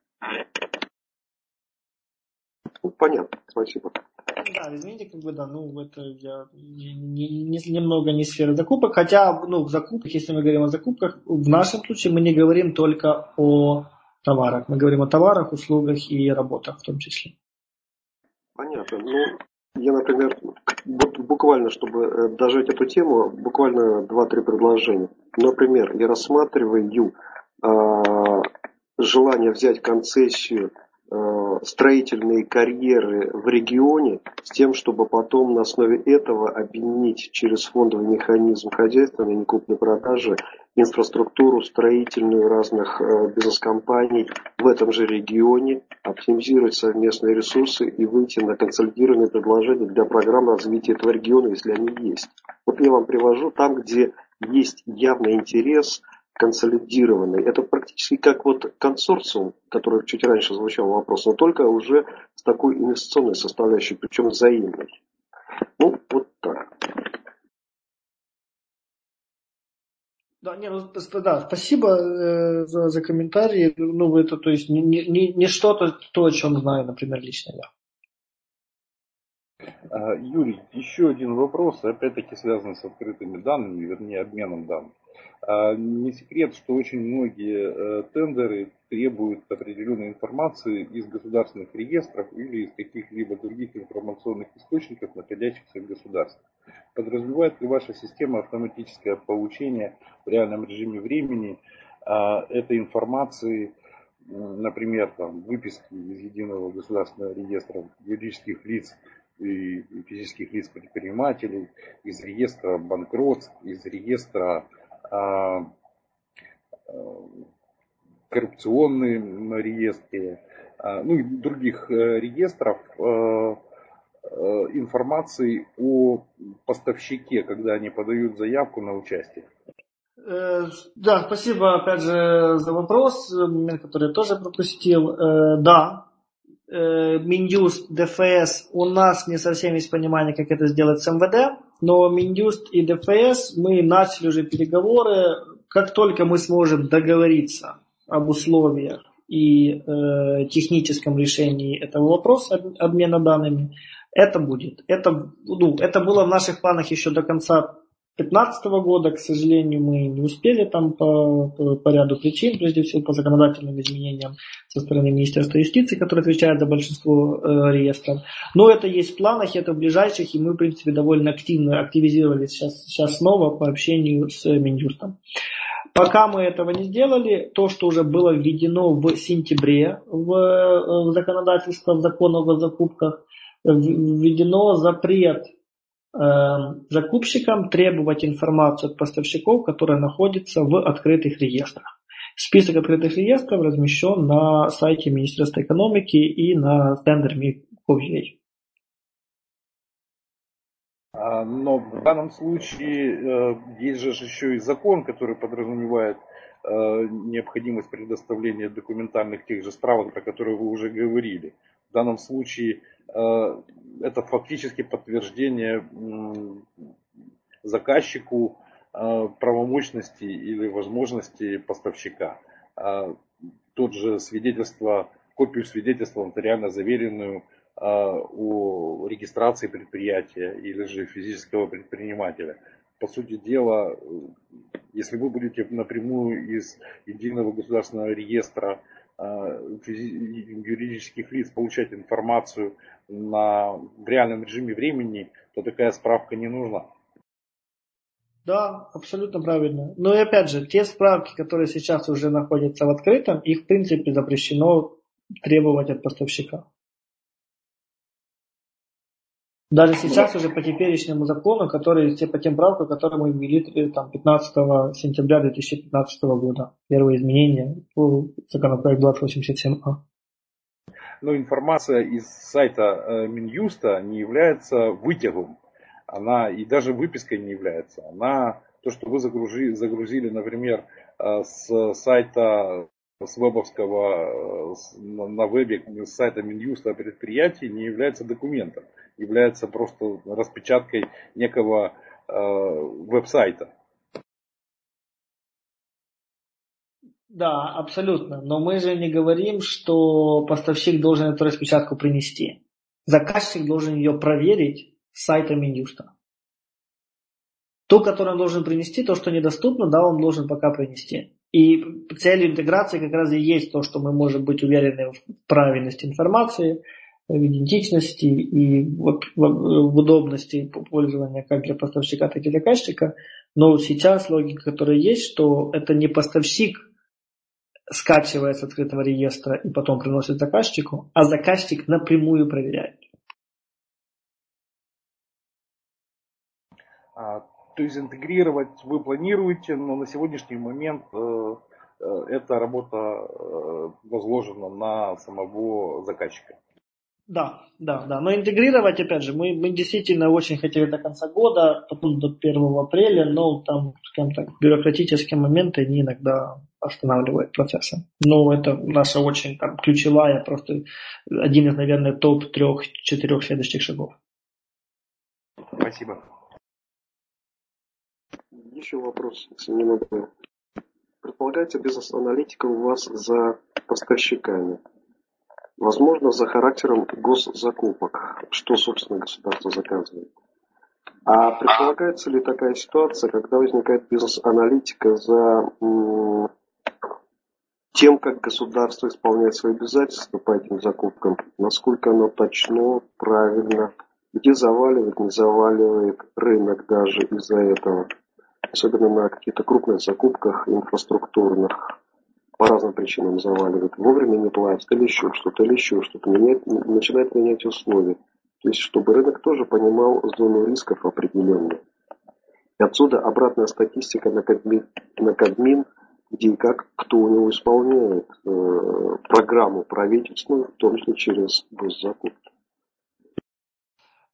Ну, понятно, спасибо. Да, извините, как бы, да, ну, это я не, не, не, немного не сфера закупок, хотя, ну, в закупках, если мы говорим о закупках, в нашем случае мы не говорим только о товарах, мы говорим о товарах, услугах и работах в том числе. Понятно. Ну, я, например, вот буквально, чтобы дожать эту тему, буквально два-три предложения. Например, я рассматриваю э, желание взять концессию э, строительные карьеры в регионе с тем, чтобы потом на основе этого объединить через фондовый механизм хозяйственной не купли-продажи инфраструктуру строительную разных э, бизнес-компаний в этом же регионе, оптимизировать совместные ресурсы и выйти на консолидированные предложения для программ развития этого региона, если они есть. Вот я вам привожу там, где есть явный интерес консолидированный. Это практически как вот консорциум, который чуть раньше звучал вопрос, но только уже с такой инвестиционной составляющей, причем взаимной. Ну, вот так. Да, не, ну, да, спасибо э, за, за комментарии. Ну, это, то есть, не, не, не что-то, то, о чем знаю, например, лично я. Юрий, еще один вопрос, опять-таки связанный с открытыми данными, вернее, обменом данных. Не секрет, что очень многие тендеры требуют определенной информации из государственных реестров или из каких-либо других информационных источников, находящихся в государстве. Подразумевает ли ваша система автоматическое получение в реальном режиме времени этой информации, например, там, выписки из единого государственного реестра юридических лиц и физических лиц предпринимателей, из реестра банкротств, из реестра а, а, коррупционные реестры, а, ну и других реестров, а, информации о поставщике, когда они подают заявку на участие? Да, спасибо опять же за вопрос, который я тоже пропустил. Да, Минюст, ДФС, у нас не совсем есть понимание, как это сделать с МВД, но Минюст и ДФС, мы начали уже переговоры. Как только мы сможем договориться об условиях и э, техническом решении этого вопроса обмена данными, это будет. Это, ну, это было в наших планах еще до конца две тысячи пятнадцатого года. К сожалению, мы не успели там по, по, по ряду причин, прежде всего по законодательным изменениям со стороны Министерства юстиции, которое отвечает за большинство э, реестров. Но это есть в планах, это в ближайших, и мы, в принципе, довольно активно активизировались сейчас, сейчас снова по общению с Минюстом. Пока мы этого не сделали, то, что уже было введено в сентябре в, в законодательство, в закон о закупках, введено запрет э, закупщикам требовать информацию от поставщиков, которая находится в открытых реестрах. Список открытых реестров размещен на сайте Министерства экономики и на тендер точка ми. Но в данном случае есть же еще и закон, который подразумевает необходимость предоставления документальных тех же справок, про которые вы уже говорили. В данном случае это фактически подтверждение заказчику правомощности или возможности поставщика. Тот же свидетельство, копию свидетельства нотариально заверенную о регистрации предприятия или же физического предпринимателя. По сути дела, если вы будете напрямую из единого государственного реестра юридических лиц получать информацию на, в реальном режиме времени, то такая справка не нужна. Да, абсолютно правильно. Но и опять же, те справки, которые сейчас уже находятся в открытом, их в принципе запрещено требовать от поставщика. Даже сейчас уже по теперешнему закону, который, по тем правкам, которые мы ввели там, пятнадцатого сентября две тысячи пятнадцатого года. Первые изменения по законопроекту двадцать восемьдесят семь А. Но информация из сайта Минюста не является вытягом. Она и даже выпиской не является. Она, то, что вы загрузили, загрузили например, с сайта, с вебовского, на вебе, с сайта Минюста о предприятии, не является документом. Является просто распечаткой некого э, веб-сайта. Да, абсолютно. Но мы же не говорим, что поставщик должен эту распечатку принести. Заказчик должен ее проверить с сайта Минюста. То, которое он должен принести, то, что недоступно, да, он должен пока принести. И целью интеграции как раз и есть то, что мы можем быть уверены в правильности информации, в идентичности и вот в удобности пользования как для поставщика, так и для заказчика. Но сейчас логика, которая есть, что это не поставщик скачивает с открытого реестра и потом приносит заказчику, а заказчик напрямую проверяет. А, то есть интегрировать вы планируете, но на сегодняшний момент э, э, эта работа э, возложена на самого заказчика. Да, да, да. Но интегрировать, опять же, мы, мы действительно очень хотели до конца года, потом до первого апреля, но там, скажем так, бюрократические моменты, они иногда останавливают процессы. Но это наша очень там, ключевая, просто один из, наверное, топ трех-четырех следующих шагов. Спасибо. Еще вопрос, если не могу. Предполагается, бизнес-аналитика у вас за поставщиками. Возможно, за характером госзакупок, что, собственно, государство заказывает. А предполагается ли такая ситуация, когда возникает бизнес-аналитика за м, тем, как государство исполняет свои обязательства по этим закупкам, насколько оно точно, правильно, где заваливает, не заваливает рынок даже из-за этого, особенно на каких-то крупных закупках инфраструктурных. По разным причинам заваливает, вовремя не платит, или еще что-то, или еще что-то, меняет, начинает менять условия. То есть, чтобы рынок тоже понимал зону рисков определенную. И отсюда обратная статистика на Кабмин, на Кабмин, где и как, кто у него исполняет э, программу правительственную, в том числе через госзакупки.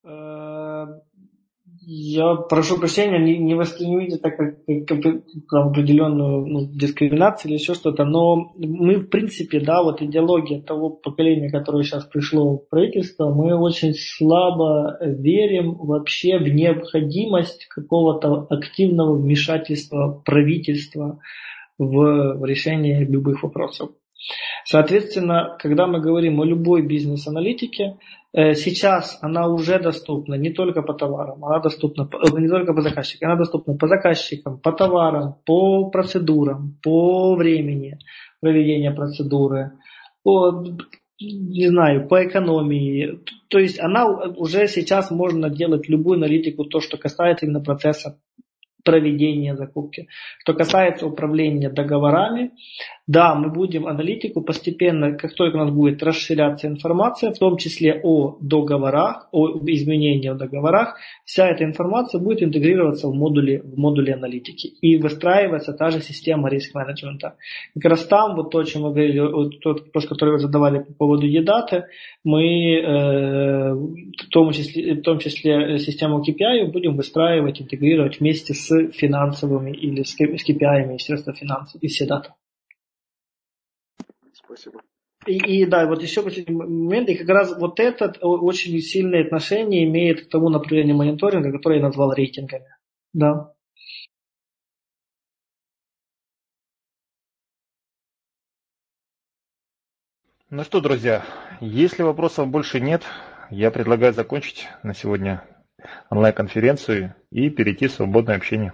Я прошу прощения, не, не воспринимайте это как, как определенную ну, дискриминацию или еще что-то, но мы, в принципе, да, вот идеология того поколения, которое сейчас пришло в правительство, мы очень слабо верим вообще в необходимость какого-то активного вмешательства правительства в решение любых вопросов. Соответственно, когда мы говорим о любой бизнес-аналитике, сейчас она уже доступна не только по товарам, она доступна не только по заказчикам, она доступна по заказчикам, по товарам, по процедурам, по времени проведения процедуры, по, не знаю, по экономии. То есть она уже сейчас можно делать любую аналитику, то, что касается именно процесса проведения закупки. Что касается управления договорами, да, мы будем аналитику постепенно, как только у нас будет расширяться информация, в том числе о договорах, о изменениях в договорах, вся эта информация будет интегрироваться в модуле, в модуле аналитики и выстраиваться та же система риск-менеджмента. Как раз там, вот то, о чем мы говорили, тот вопрос, который вы задавали по поводу едаты, мы э, в, том числе, в том числе систему кей пи ай будем выстраивать, интегрировать вместе с финансовыми или с кей пи ай Министерства финансов и седата. Спасибо. И, и да, вот еще момент, и как раз вот этот очень сильное отношение имеет к тому направлению мониторинга, которое я назвал рейтингами. Да. Ну что, друзья, если вопросов больше нет, я предлагаю закончить на сегодня онлайн-конференцию и перейти в свободное общение.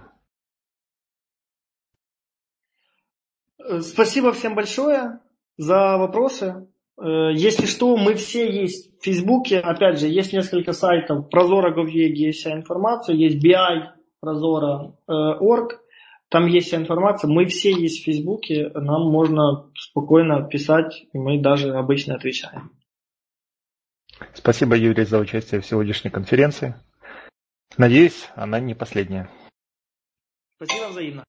Спасибо всем большое за вопросы. Если что, мы все есть в Фейсбуке. Опять же, есть несколько сайтов. Прозора точка гов точка ю а, есть вся информация. Есть би ай, Прозора точка орг. Там есть вся информация. Мы все есть в Фейсбуке. Нам можно спокойно писать. И мы даже обычно отвечаем. Спасибо, Юрий, за участие в сегодняшней конференции. Надеюсь, она не последняя. Спасибо взаимно.